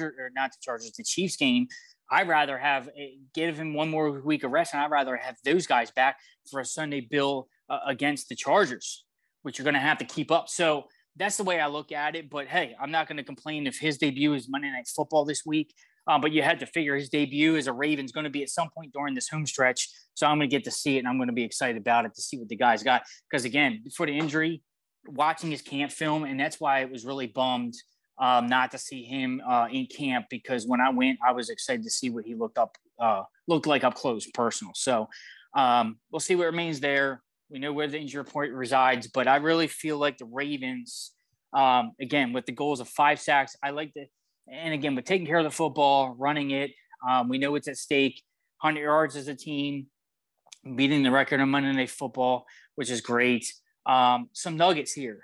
the Chiefs game. I'd rather give him one more week of rest, and I'd rather have those guys back for a Sunday bill against the Chargers, which you're going to have to keep up. So that's the way I look at it. But hey, I'm not going to complain if his debut is Monday Night Football this week. But you had to figure his debut as a Raven's going to be at some point during this home stretch. So I'm going to get to see it, and I'm going to be excited about it to see what the guys got. Because again, before the injury, watching his camp film, and that's why I was really bummed not to see him in camp, because when I went, I was excited to see what he looked like up close, personal. So we'll see what remains there. We know where the injury report resides, but I really feel like the Ravens, again, with the goals of 5 sacks, I like that. And again, with taking care of the football, running it, we know it's at stake. 100 yards as a team, beating the record on Monday Night Football, which is great. Some nuggets here.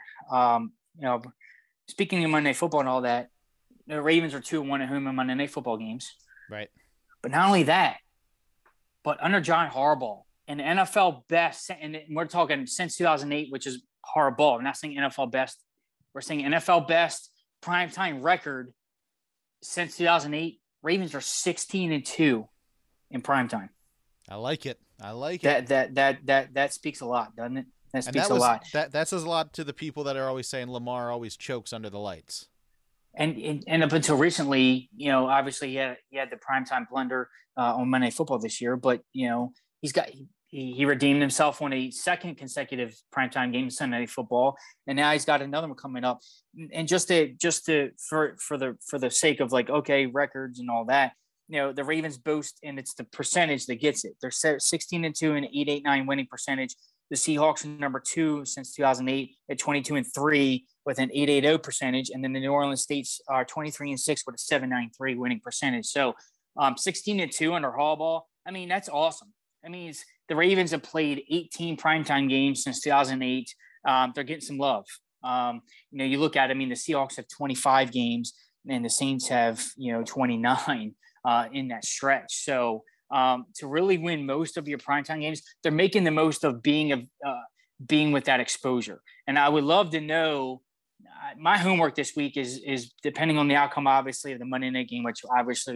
Speaking of Monday Night Football and all that, the Ravens are 2-1 at home in Monday Night Football games. Right. But not only that, but under John Harbaugh, an NFL best, and we're talking since 2008, which is Harbaugh. We're not saying NFL best. We're saying NFL best primetime record since 2008. Ravens are 16-2 in primetime. I like it. That speaks a lot, doesn't it? That speaks a lot. That says a lot to the people that are always saying Lamar always chokes under the lights. And up until recently, obviously he had the primetime blunder on Monday Night Football this year, but he redeemed himself on a second consecutive primetime game, Sunday Night Football, and now he's got another one coming up. And just for the sake of records and all that, the Ravens boast, and it's the percentage that gets it. They're 16-2 and 8.89 winning percentage. The Seahawks are number 2 since 2008 at 22-3 with an 8.80 percentage. And then the New Orleans Saints are 23-6 with a 7.93 winning percentage. So 16-2 under Harbaugh. I mean, that's awesome. I mean, the Ravens have played 18 primetime games since 2008. They're getting some love. You look at it, I mean, the Seahawks have 25 games and the Saints have, 29 in that stretch. So to really win most of your primetime games, they're making the most of being with that exposure. And I would love to know, my homework this week is depending on the outcome, obviously, of the Monday night game, which obviously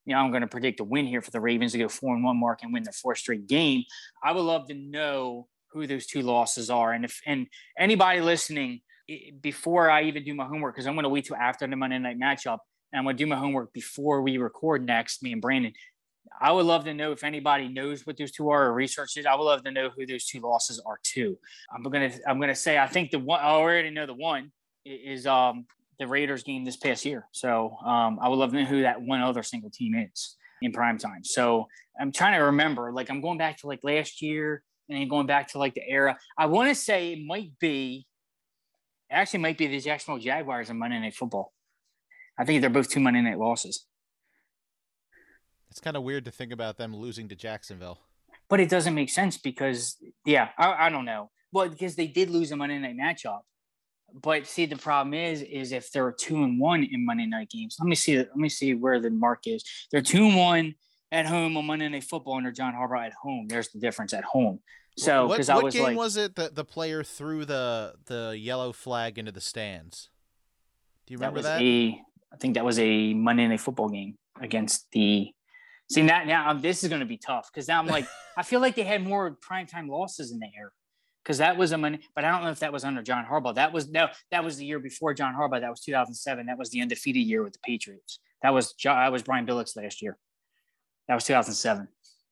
I'm going to predict a win here for the Ravens to go 4-1 mark and win their fourth straight game. I would love to know who those two losses are. And anybody listening, before I even do my homework, because I'm going to wait till after the Monday night matchup, and I'm going to do my homework before we record next, me and Brandon. I would love to know if anybody knows what those two are or researches. I would love to know who those two losses are too. I'm gonna say I think the one I already know the one is the Raiders game this past year. So I would love to know who that one other single team is in prime time. So I'm trying to remember. Like I'm going back to like last year and then going back to like the era. I want to say it might be the Jacksonville Jaguars in Monday Night Football. I think they're both 2 Monday night losses. It's kind of weird to think about them losing to Jacksonville. But it doesn't make sense because, I don't know. Well, because they did lose a Monday night matchup. But see, the problem is if they're 2-1 in Monday night games. Let me see where the mark is. They're 2-1 at home on Monday Night Football under John Harbaugh at home. There's the difference at home. So what game was it that the player threw the yellow flag into the stands? Do you remember that? I think that was a Monday Night Football game against the. See, now this is going to be tough because now I'm like, I feel like they had more primetime losses in the air because that was but I don't know if that was under John Harbaugh. That was the year before John Harbaugh. That was 2007. That was the undefeated year with the Patriots. That was Brian Billick's last year. That was 2007.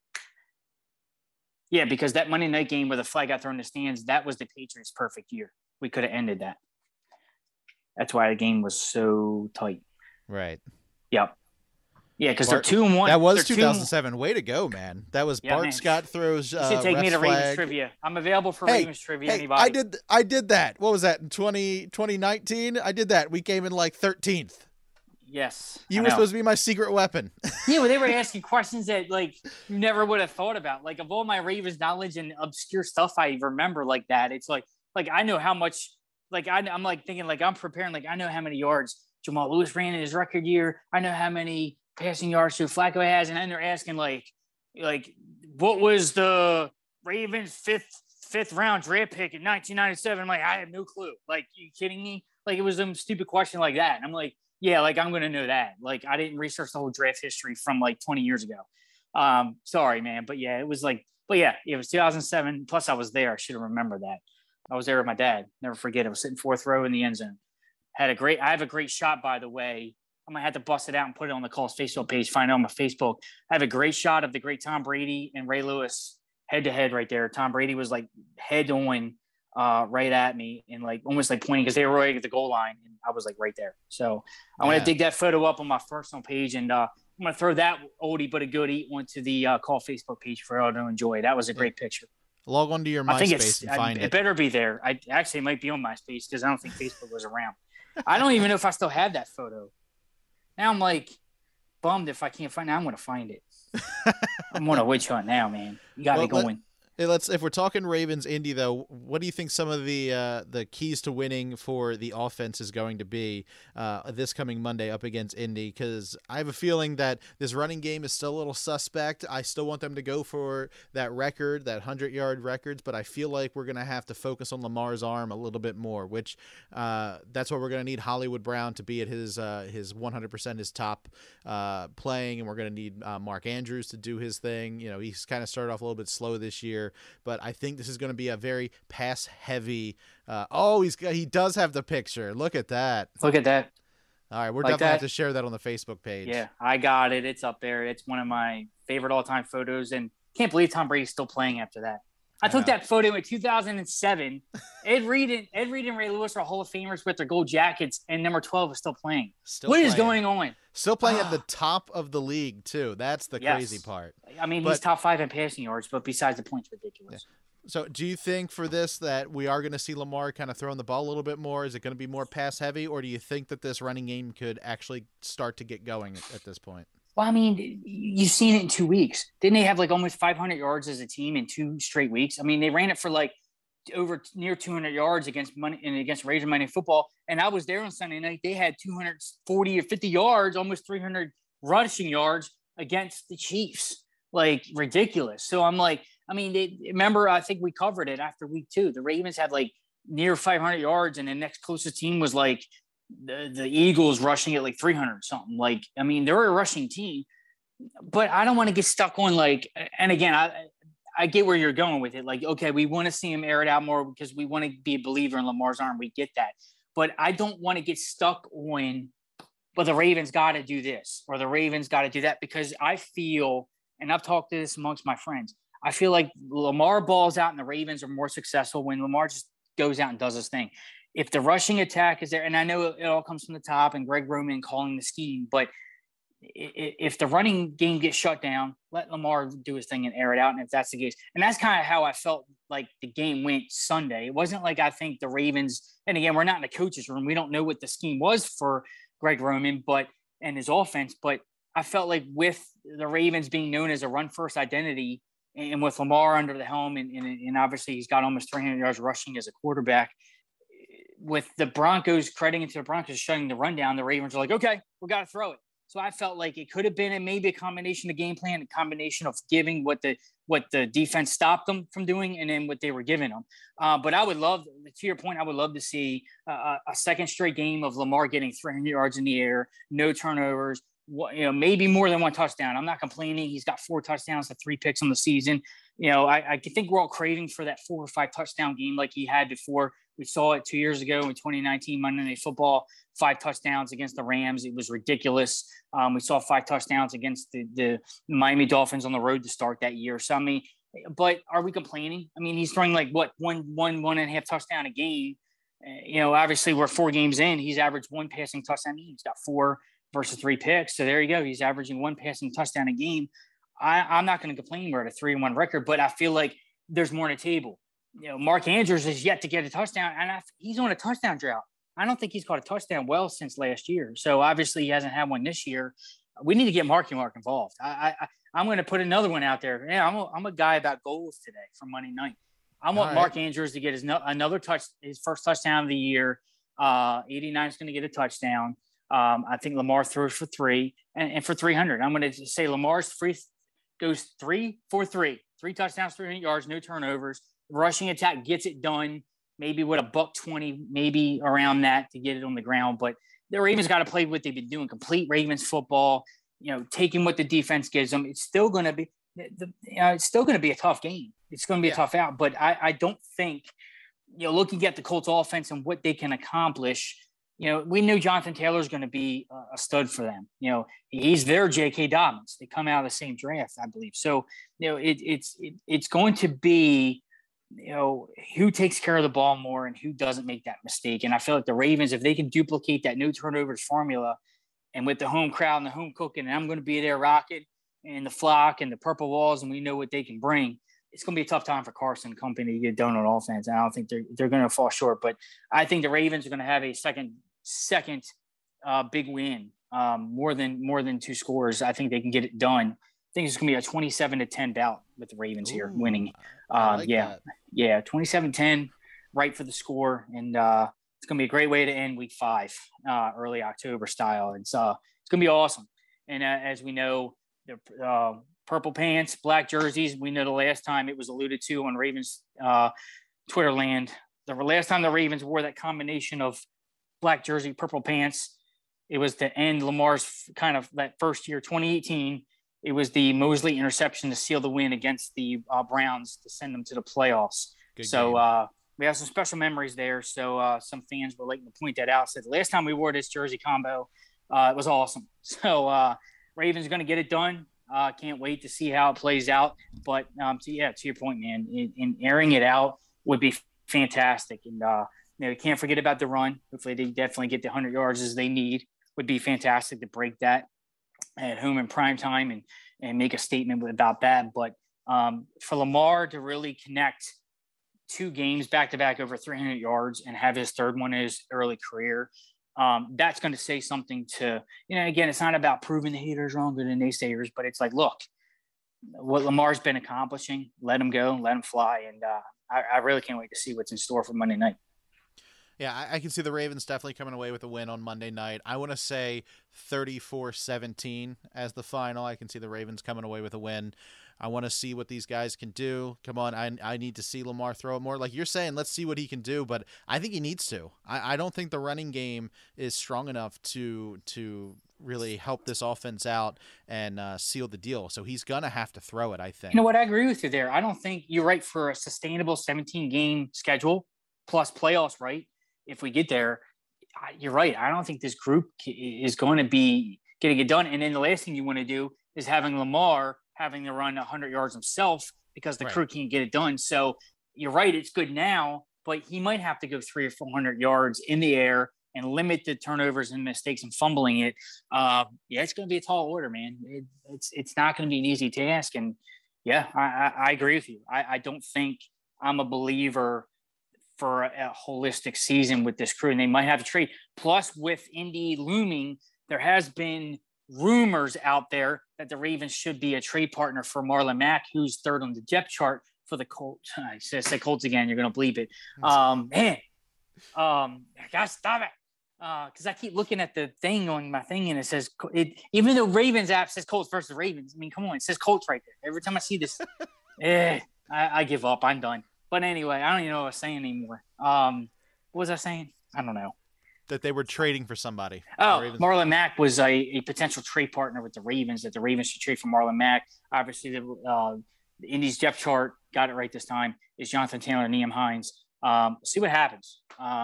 Yeah, because that Monday night game where the flag got thrown in the stands, that was the Patriots' perfect year. We could have ended that. That's why the game was so tight. Right. Yep. Yeah, because they're 2-1. That was 2007. Way to go, man! That was Bart man. Scott throws. You should take me to flag. Ravens trivia. I'm available for Ravens trivia. Anybody? I did that. What was that in 2019? I did that. We came in like 13th. Yes. You were supposed to be my secret weapon. Yeah, well, they were asking questions that like you never would have thought about. Like of all my Ravens knowledge and obscure stuff I remember like that. It's like I know how much. Like I'm like thinking like I'm preparing. Like I know how many yards Jamal Lewis ran in his record year. I know how many passing yards Joe Flacco has, and then they're asking like what was the Ravens fifth round draft pick in 1997? I'm like, I have no clue. Like, you kidding me? Like, it was some stupid question like that. And I'm like, yeah, like I'm gonna know that. Like, I didn't research the whole draft history from like 20 years ago. Sorry, man, but yeah, it was 2007. Plus, I was there. I should have remembered that. I was there with my dad. Never forget. I was sitting fourth row in the end zone. I have a great shot, by the way. I might have to bust it out and put it on the Call's Facebook page, find it on my Facebook. I have a great shot of the great Tom Brady and Ray Lewis head to head right there. Tom Brady was like head on right at me and like almost like pointing because they were right at the goal line and I was like right there. So I want to dig that photo up on my personal page and I'm going to throw that oldie but a goodie onto the Call Facebook page for everyone to enjoy. That was a great picture. Log on to your MySpace and find it. It better be there. It might be on MySpace because I don't think Facebook was around. I don't even know if I still have that photo. Now I'm like bummed if I can't find it. I'm going to find it. I'm on a witch hunt now, man. You got me going. If we're talking Ravens Indy though, what do you think some of the keys to winning for the offense is going to be this coming Monday up against Indy? Because I have a feeling that this running game is still a little suspect. I still want them to go for that record, that 100-yard records, but I feel like we're going to have to focus on Lamar's arm a little bit more, which that's what we're going to need Hollywood Brown to be at his 100%, his top playing, and we're going to need Mark Andrews to do his thing. You know, he's kind of started off a little bit slow this year. But I think this is going to be a very pass-heavy. He does have the picture. Look at that. Look at that. All right, we're definitely going to have to share that on the Facebook page. Yeah, I got it. It's up there. It's one of my favorite all-time photos, and can't believe Tom Brady's still playing after that. I took that photo in 2007. Ed Reed and Ray Lewis are Hall of Famers with their gold jackets, and number 12 is still playing. What is going on? Still playing at the top of the league, too. That's the crazy part. I mean, he's top 5 in passing yards, but besides the points, ridiculous. Yeah. So do you think for this that we are going to see Lamar kind of throwing the ball a little bit more? Is it going to be more pass-heavy, or do you think that this running game could actually start to get going at this point? Well, I mean, you've seen it in 2 weeks. Didn't they have like almost 500 yards as a team in 2 straight weeks? I mean, they ran it for like near 200 yards against Razor Monday Football. And I was there on Sunday night. They had 240 or 50 yards, almost 300 rushing yards against the Chiefs. Like ridiculous. So I'm like, I mean, remember, I think we covered it after week 2. The Ravens had like near 500 yards and the next closest team was like the Eagles rushing at like 300 something. Like, I mean, they're a rushing team. but I don't want to get stuck on like, and again, I get where you're going with it. Like, okay, we want to see him air it out more because we want to be a believer in Lamar's arm. We get that. But I don't want to get stuck on, but the Ravens got to do this or the Ravens got to do that, because I feel, and I've talked to this amongst my friends, I feel like Lamar balls out and the Ravens are more successful when Lamar just goes out and does his thing. If the rushing attack is there, and I know it all comes from the top and Greg Roman calling the scheme, but if the running game gets shut down, let Lamar do his thing and air it out. And if that's the case, and that's kind of how I felt like the game went Sunday. It wasn't like I think the Ravens, and again, we're not in the coach's room. We don't know what the scheme was for Greg Roman, and his offense, but I felt like with the Ravens being known as a run first identity and with Lamar under the helm, and obviously he's got almost 300 yards rushing as a quarterback, with the Broncos crediting to the Broncos shutting the run down, the Ravens are like, okay, we got to throw it. So I felt like it could have been maybe a combination of game plan, a combination of giving what the defense stopped them from doing, and then what they were giving them. But I would love, to your point, I would love to see a second straight game of Lamar getting 300 yards in the air, no turnovers, maybe more than one touchdown. I'm not complaining. He's got 4 touchdowns to 3 picks on the season. I think we're all craving for that 4 or 5 touchdown game like he had before. We saw it 2 years ago in 2019 Monday Night Football, 5 touchdowns against the Rams. It was ridiculous. We saw 5 touchdowns against the Miami Dolphins on the road to start that year. So, I mean, but are we complaining? I mean, he's throwing like one and a half touchdown a game. Obviously we're 4 games in. He's averaged 1 passing touchdown. He's got 4 versus 3 picks. So there you go. He's averaging 1 passing touchdown a game. I'm not going to complain. We're at a 3-1 record, but I feel like there's more on the table. Mark Andrews is yet to get a touchdown, and he's on a touchdown drought. I don't think he's caught a touchdown well since last year. So obviously he hasn't had one this year. We need to get Mark involved. I'm going to put another one out there. Yeah, I'm a guy about goals today for Monday night. I want Mark Andrews to get his first touchdown of the year. 89 is going to get a touchdown. I think Lamar throws for 3 and for 300. I'm going to say Lamar's goes 3 for 3, 3 touchdowns, 300 yards, no turnovers. Rushing attack gets it done, maybe with a $120, maybe around that to get it on the ground. But the Ravens got to play what they've been doing, complete Ravens football. Taking what the defense gives them. It's still going to be a tough game. It's going to be a tough out. But I don't think, looking at the Colts offense and what they can accomplish, we knew Jonathan Taylor is going to be a stud for them. He's their J.K. Dobbins. They come out of the same draft, I believe. So, it's going to be, who takes care of the ball more and who doesn't make that mistake. And I feel like the Ravens, if they can duplicate that no turnovers formula, and with the home crowd and the home cooking, and I'm going to be there rocking and the flock and the purple walls, and we know what they can bring, it's going to be a tough time for Carson and company to get done on offense. And I don't think they're going to fall short, but I think the Ravens are going to have a second big win, more than 2 scores. I think they can get it done. I think it's going to be a 27-10 bout with the Ravens here winning. That. 27-10, right for the score. And it's going to be a great way to end week 5, early October style. It's going to be awesome. And as we know, the purple pants, black jerseys, we know the last time it was alluded to on Ravens Twitter land, the last time the Ravens wore that combination of black jersey, purple pants, it was to end Lamar's kind of that first year, 2018. It was the Mosley interception to seal the win against the Browns to send them to the playoffs. Good so game. We have some special memories there. So some fans were liking to point that out. Said the last time we wore this jersey combo, it was awesome. So Ravens going to get it done. Can't wait to see how it plays out. But to your point, man, in airing it out would be fantastic. And you can't forget about the run. Hopefully they definitely get the 100 yards as they need. Would be fantastic to break that at home in prime time and make a statement about that. But for Lamar to really connect 2 games back-to-back over 300 yards and have his third one in his early career, that's going to say something to, again, it's not about proving the haters wrong or the naysayers, but it's like, look, what Lamar's been accomplishing, let him go, let him fly. And I really can't wait to see what's in store for Monday night. Yeah, I can see the Ravens definitely coming away with a win on Monday night. I want to say 34-17 as the final. I can see the Ravens coming away with a win. I want to see what these guys can do. Come on, I need to see Lamar throw it more. Like you're saying, let's see what he can do, but I think he needs to. I don't think the running game is strong enough to really help this offense out and seal the deal. So he's going to have to throw it, I think. You know what? I agree with you there. I don't think you're right for a sustainable 17-game schedule plus playoffs, right? If we get there, you're right. I don't think this group is going to be getting it done. And then the last thing you want to do is having Lamar having to run 100 yards himself because the crew can't get it done. So you're right. It's good now, but he might have to go 300 or 400 yards in the air and limit the turnovers and mistakes and fumbling it. It's going to be a tall order, man. It's not going to be an easy task. And yeah, I agree with you. I don't think I'm a believer for a holistic season with this crew, and they might have to trade. Plus, with Indy looming, there has been rumors out there that the Ravens should be a trade partner for Marlon Mack, who's third on the depth chart for the Colts. I say Colts again. You're going to bleep it. I gotta stop it. Because I keep looking at the thing on my thing and it says, even though Ravens app says Colts versus Ravens, I mean, come on, it says Colts right there. Every time I see this, I give up. I'm done. But anyway, I don't even know what I was saying anymore. What was I saying? I don't know. That they were trading for somebody. Marlon Mack was a potential trade partner with the Ravens, that the Ravens should trade for Marlon Mack. Obviously, the Indy's depth chart, got it right this time, is Jonathan Taylor and Nyheim Hines. See what happens.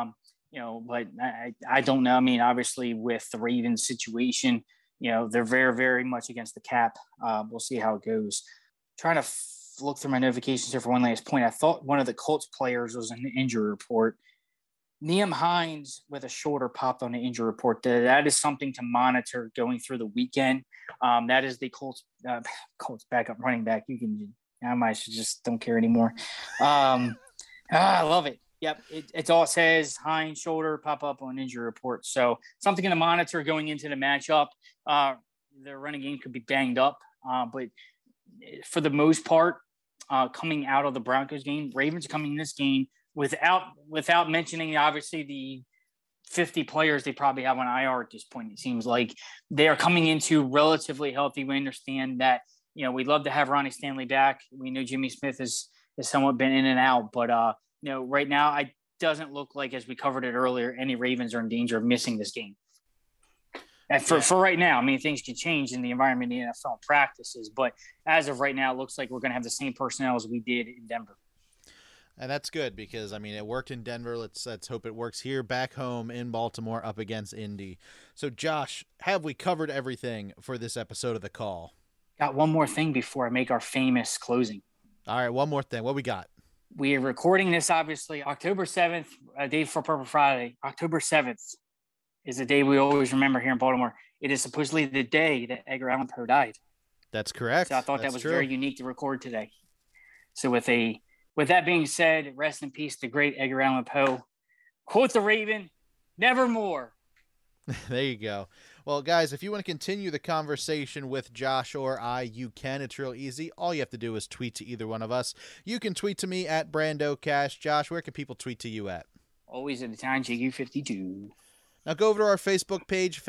But I don't know. I mean, obviously, with the Ravens situation, they're very, very much against the cap. We'll see how it goes. Trying to look through my notifications here for one last point. I thought one of the Colts players was in the injury report. Nyheim Hines with a shoulder popped on the injury report. That is something to monitor going through the weekend. That is the Colts backup running back. I might just don't care anymore. I love it. Yep, it's all it says, Hines shoulder pop up on injury report. So something to monitor going into the matchup. Their running game could be banged up, but for the most part, coming out of the Broncos game, Ravens coming in this game without mentioning obviously the 50 players they probably have on IR at this point. It seems like they are coming into relatively healthy. We understand that we'd love to have Ronnie Stanley back. We know Jimmy Smith has somewhat been in and out, but right now it doesn't look like, as we covered it earlier, any Ravens are in danger of missing this game. And for right now, I mean, things can change in the environment in the NFL practices, but as of right now, it looks like we're going to have the same personnel as we did in Denver. And that's good because, I mean, it worked in Denver. Let's hope it works here back home in Baltimore up against Indy. So, Josh, have we covered everything for this episode of The Call? Got one more thing before I make our famous closing. All right, one more thing. What we got? We are recording this, obviously, October 7th, a day before Purple Friday. October 7th is a day we always remember here in Baltimore. It is supposedly the day that Edgar Allan Poe died. That's correct. So I thought that was true. Very unique to record today. So with that being said, rest in peace, the great Edgar Allan Poe. Quote the Raven, nevermore. There you go. Well, guys, if you want to continue the conversation with Josh or I, you can. It's real easy. All you have to do is tweet to either one of us. You can tweet to me at BrandoCash. Josh, where can people tweet to you at? Always at the time, JQ52. Now go over to our Facebook page,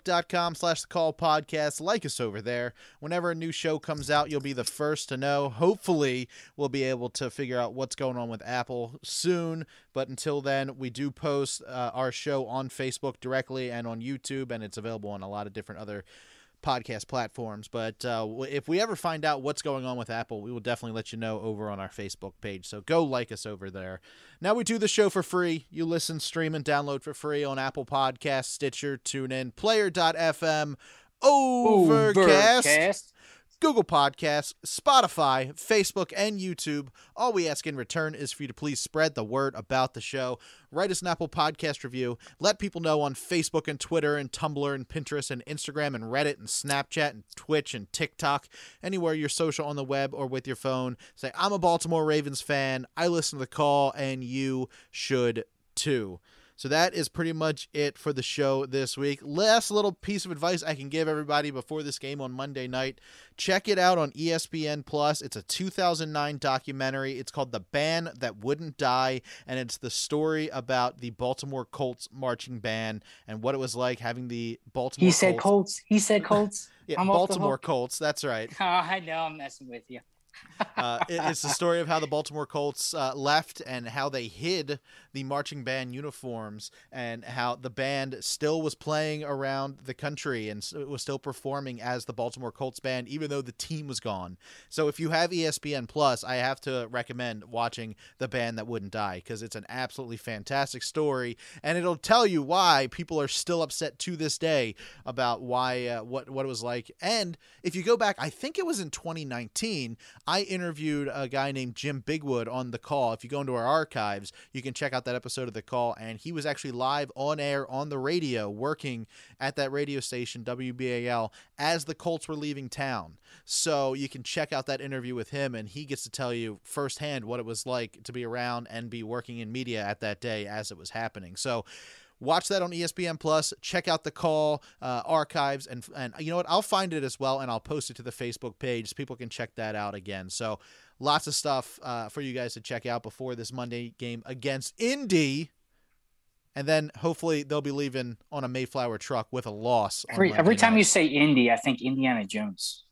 facebook.com/thecallpodcast. Like us over there. Whenever a new show comes out, you'll be the first to know. Hopefully, we'll be able to figure out what's going on with Apple soon. But until then, we do post our show on Facebook directly and on YouTube, and it's available on a lot of different other podcast platforms. But if we ever find out what's going on with Apple, we will definitely let you know over on our Facebook page. So go like us over there. Now we do the show for free. You listen, stream, and download for free on Apple Podcasts, Stitcher, TuneIn, Player.fm, Overcast, Google Podcasts, Spotify, Facebook, and YouTube. All we ask in return is for you to please spread the word about the show. Write us an Apple Podcast review. Let people know on Facebook and Twitter and Tumblr and Pinterest and Instagram and Reddit and Snapchat and Twitch and TikTok. Anywhere you're social on the web or with your phone. Say, I'm a Baltimore Ravens fan. I listen to The Call, and you should too. So that is pretty much it for the show this week. Last little piece of advice I can give everybody before this game on Monday night. Check it out on ESPN+. It's a 2009 documentary. It's called The Band That Wouldn't Die, and it's the story about the Baltimore Colts marching band and what it was like having the Baltimore Colts. He said Colts. Yeah, Baltimore Colts. That's right. Oh, I know. I'm messing with you. It's the story of how the Baltimore Colts left and how they hid the marching band uniforms, and how the band still was playing around the country and was still performing as the Baltimore Colts band, even though the team was gone. So if you have ESPN Plus, I have to recommend watching The Band That Wouldn't Die, because it's an absolutely fantastic story, and it'll tell you why people are still upset to this day about why what it was like. And if you go back, I think it was in 2019, I interviewed a guy named Jim Bigwood on The Call. If you go into our archives, you can check out that episode of The Call, and he was actually live on air on the radio, working at that radio station, WBAL, as the Colts were leaving town. So you can check out that interview with him, and he gets to tell you firsthand what it was like to be around and be working in media at that day as it was happening. So watch that on ESPN Plus. Check out The Call archives, and you know what? I'll find it as well, and I'll post it to the Facebook page so people can check that out again. So lots of stuff for you guys to check out before this Monday game against Indy, and then hopefully they'll be leaving on a Mayflower truck with a loss. Every time you say Indy, I think Indiana Jones.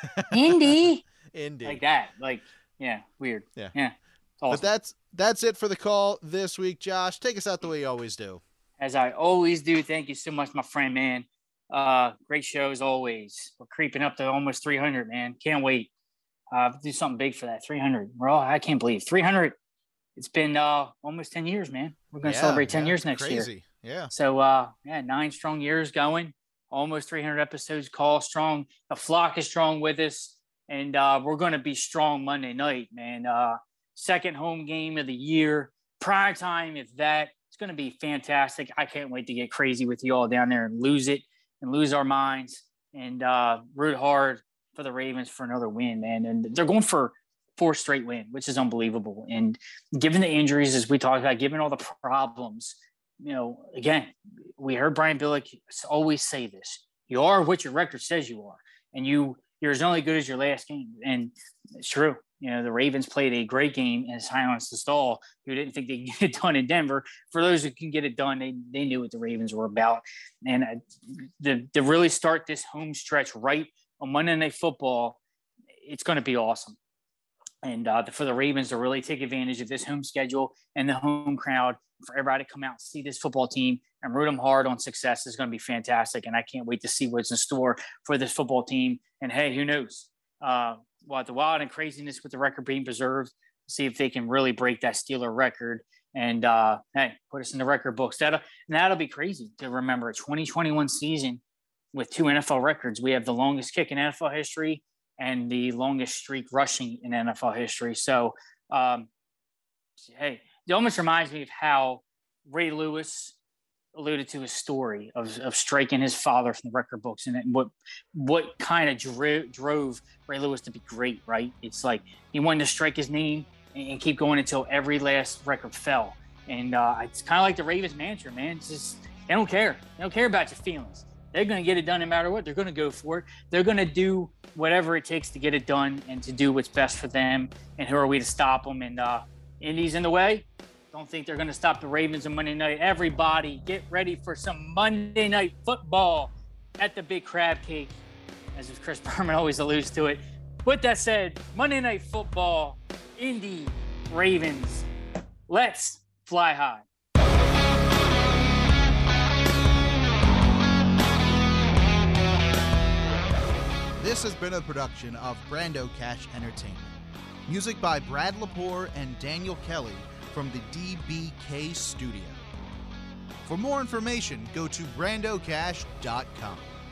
Indy, like that, weird. Yeah. Awesome. But that's it for The Call this week. Josh, take us out the way you always do. As I always do. Thank you so much, my friend, man. Great show as always. We're creeping up to almost 300, man. Can't wait. Do something big for that 300. I can't believe 300. It's been almost 10 years, man. We're going to celebrate 10 years next year. Yeah. So, 9 strong years going, almost 300 episodes. Call strong. The flock is strong with us, and we're going to be strong Monday night, man. Second home game of the year, prime time, if that. It's going to be fantastic. I can't wait to get crazy with you all down there and lose it and lose our minds and root hard for the Ravens for another win, man. And they're going for 4 straight win, which is unbelievable. And given the injuries, as we talked about, given all the problems, again, we heard Brian Billick always say this: you are what your record says you are, and you're as only good as your last game. And it's true. The Ravens played a great game and silenced the stall, who didn't think they could get it done in Denver. For those who can get it done, they knew what the Ravens were about. And to really start this home stretch right on Monday Night Football, it's going to be awesome. And for the Ravens to really take advantage of this home schedule and the home crowd, for everybody to come out and see this football team and root them hard on success is going to be fantastic. And I can't wait to see what's in store for this football team. And hey, who knows? The wild and craziness with the record being preserved, see if they can really break that Steeler record and put us in the record books. That'll be crazy to remember. A 2021 season with 2 NFL records. We have the longest kick in NFL history and the longest streak rushing in NFL history. So, it almost reminds me of how Ray Lewis alluded to his story of striking his father from the record books, and what kind of drove Ray Lewis to be great, right? It's like he wanted to strike his name and keep going until every last record fell. And it's kind of like the Ravens mantra, man. It's just, they don't care. They don't care about your feelings. They're going to get it done no matter what. They're going to go for it. They're going to do whatever it takes to get it done and to do what's best for them. And who are we to stop them? And Indy's in the way. Don't think they're going to stop the Ravens on Monday night. Everybody get ready for some Monday Night Football at the Big Crab Cake, as Chris Berman always alludes to it. With that said, Monday Night Football, Indy, Ravens. Let's fly high. This has been a production of Brando Cash Entertainment. Music by Brad Lepore and Daniel Kelly from the DBK Studio. For more information, go to brandocash.com.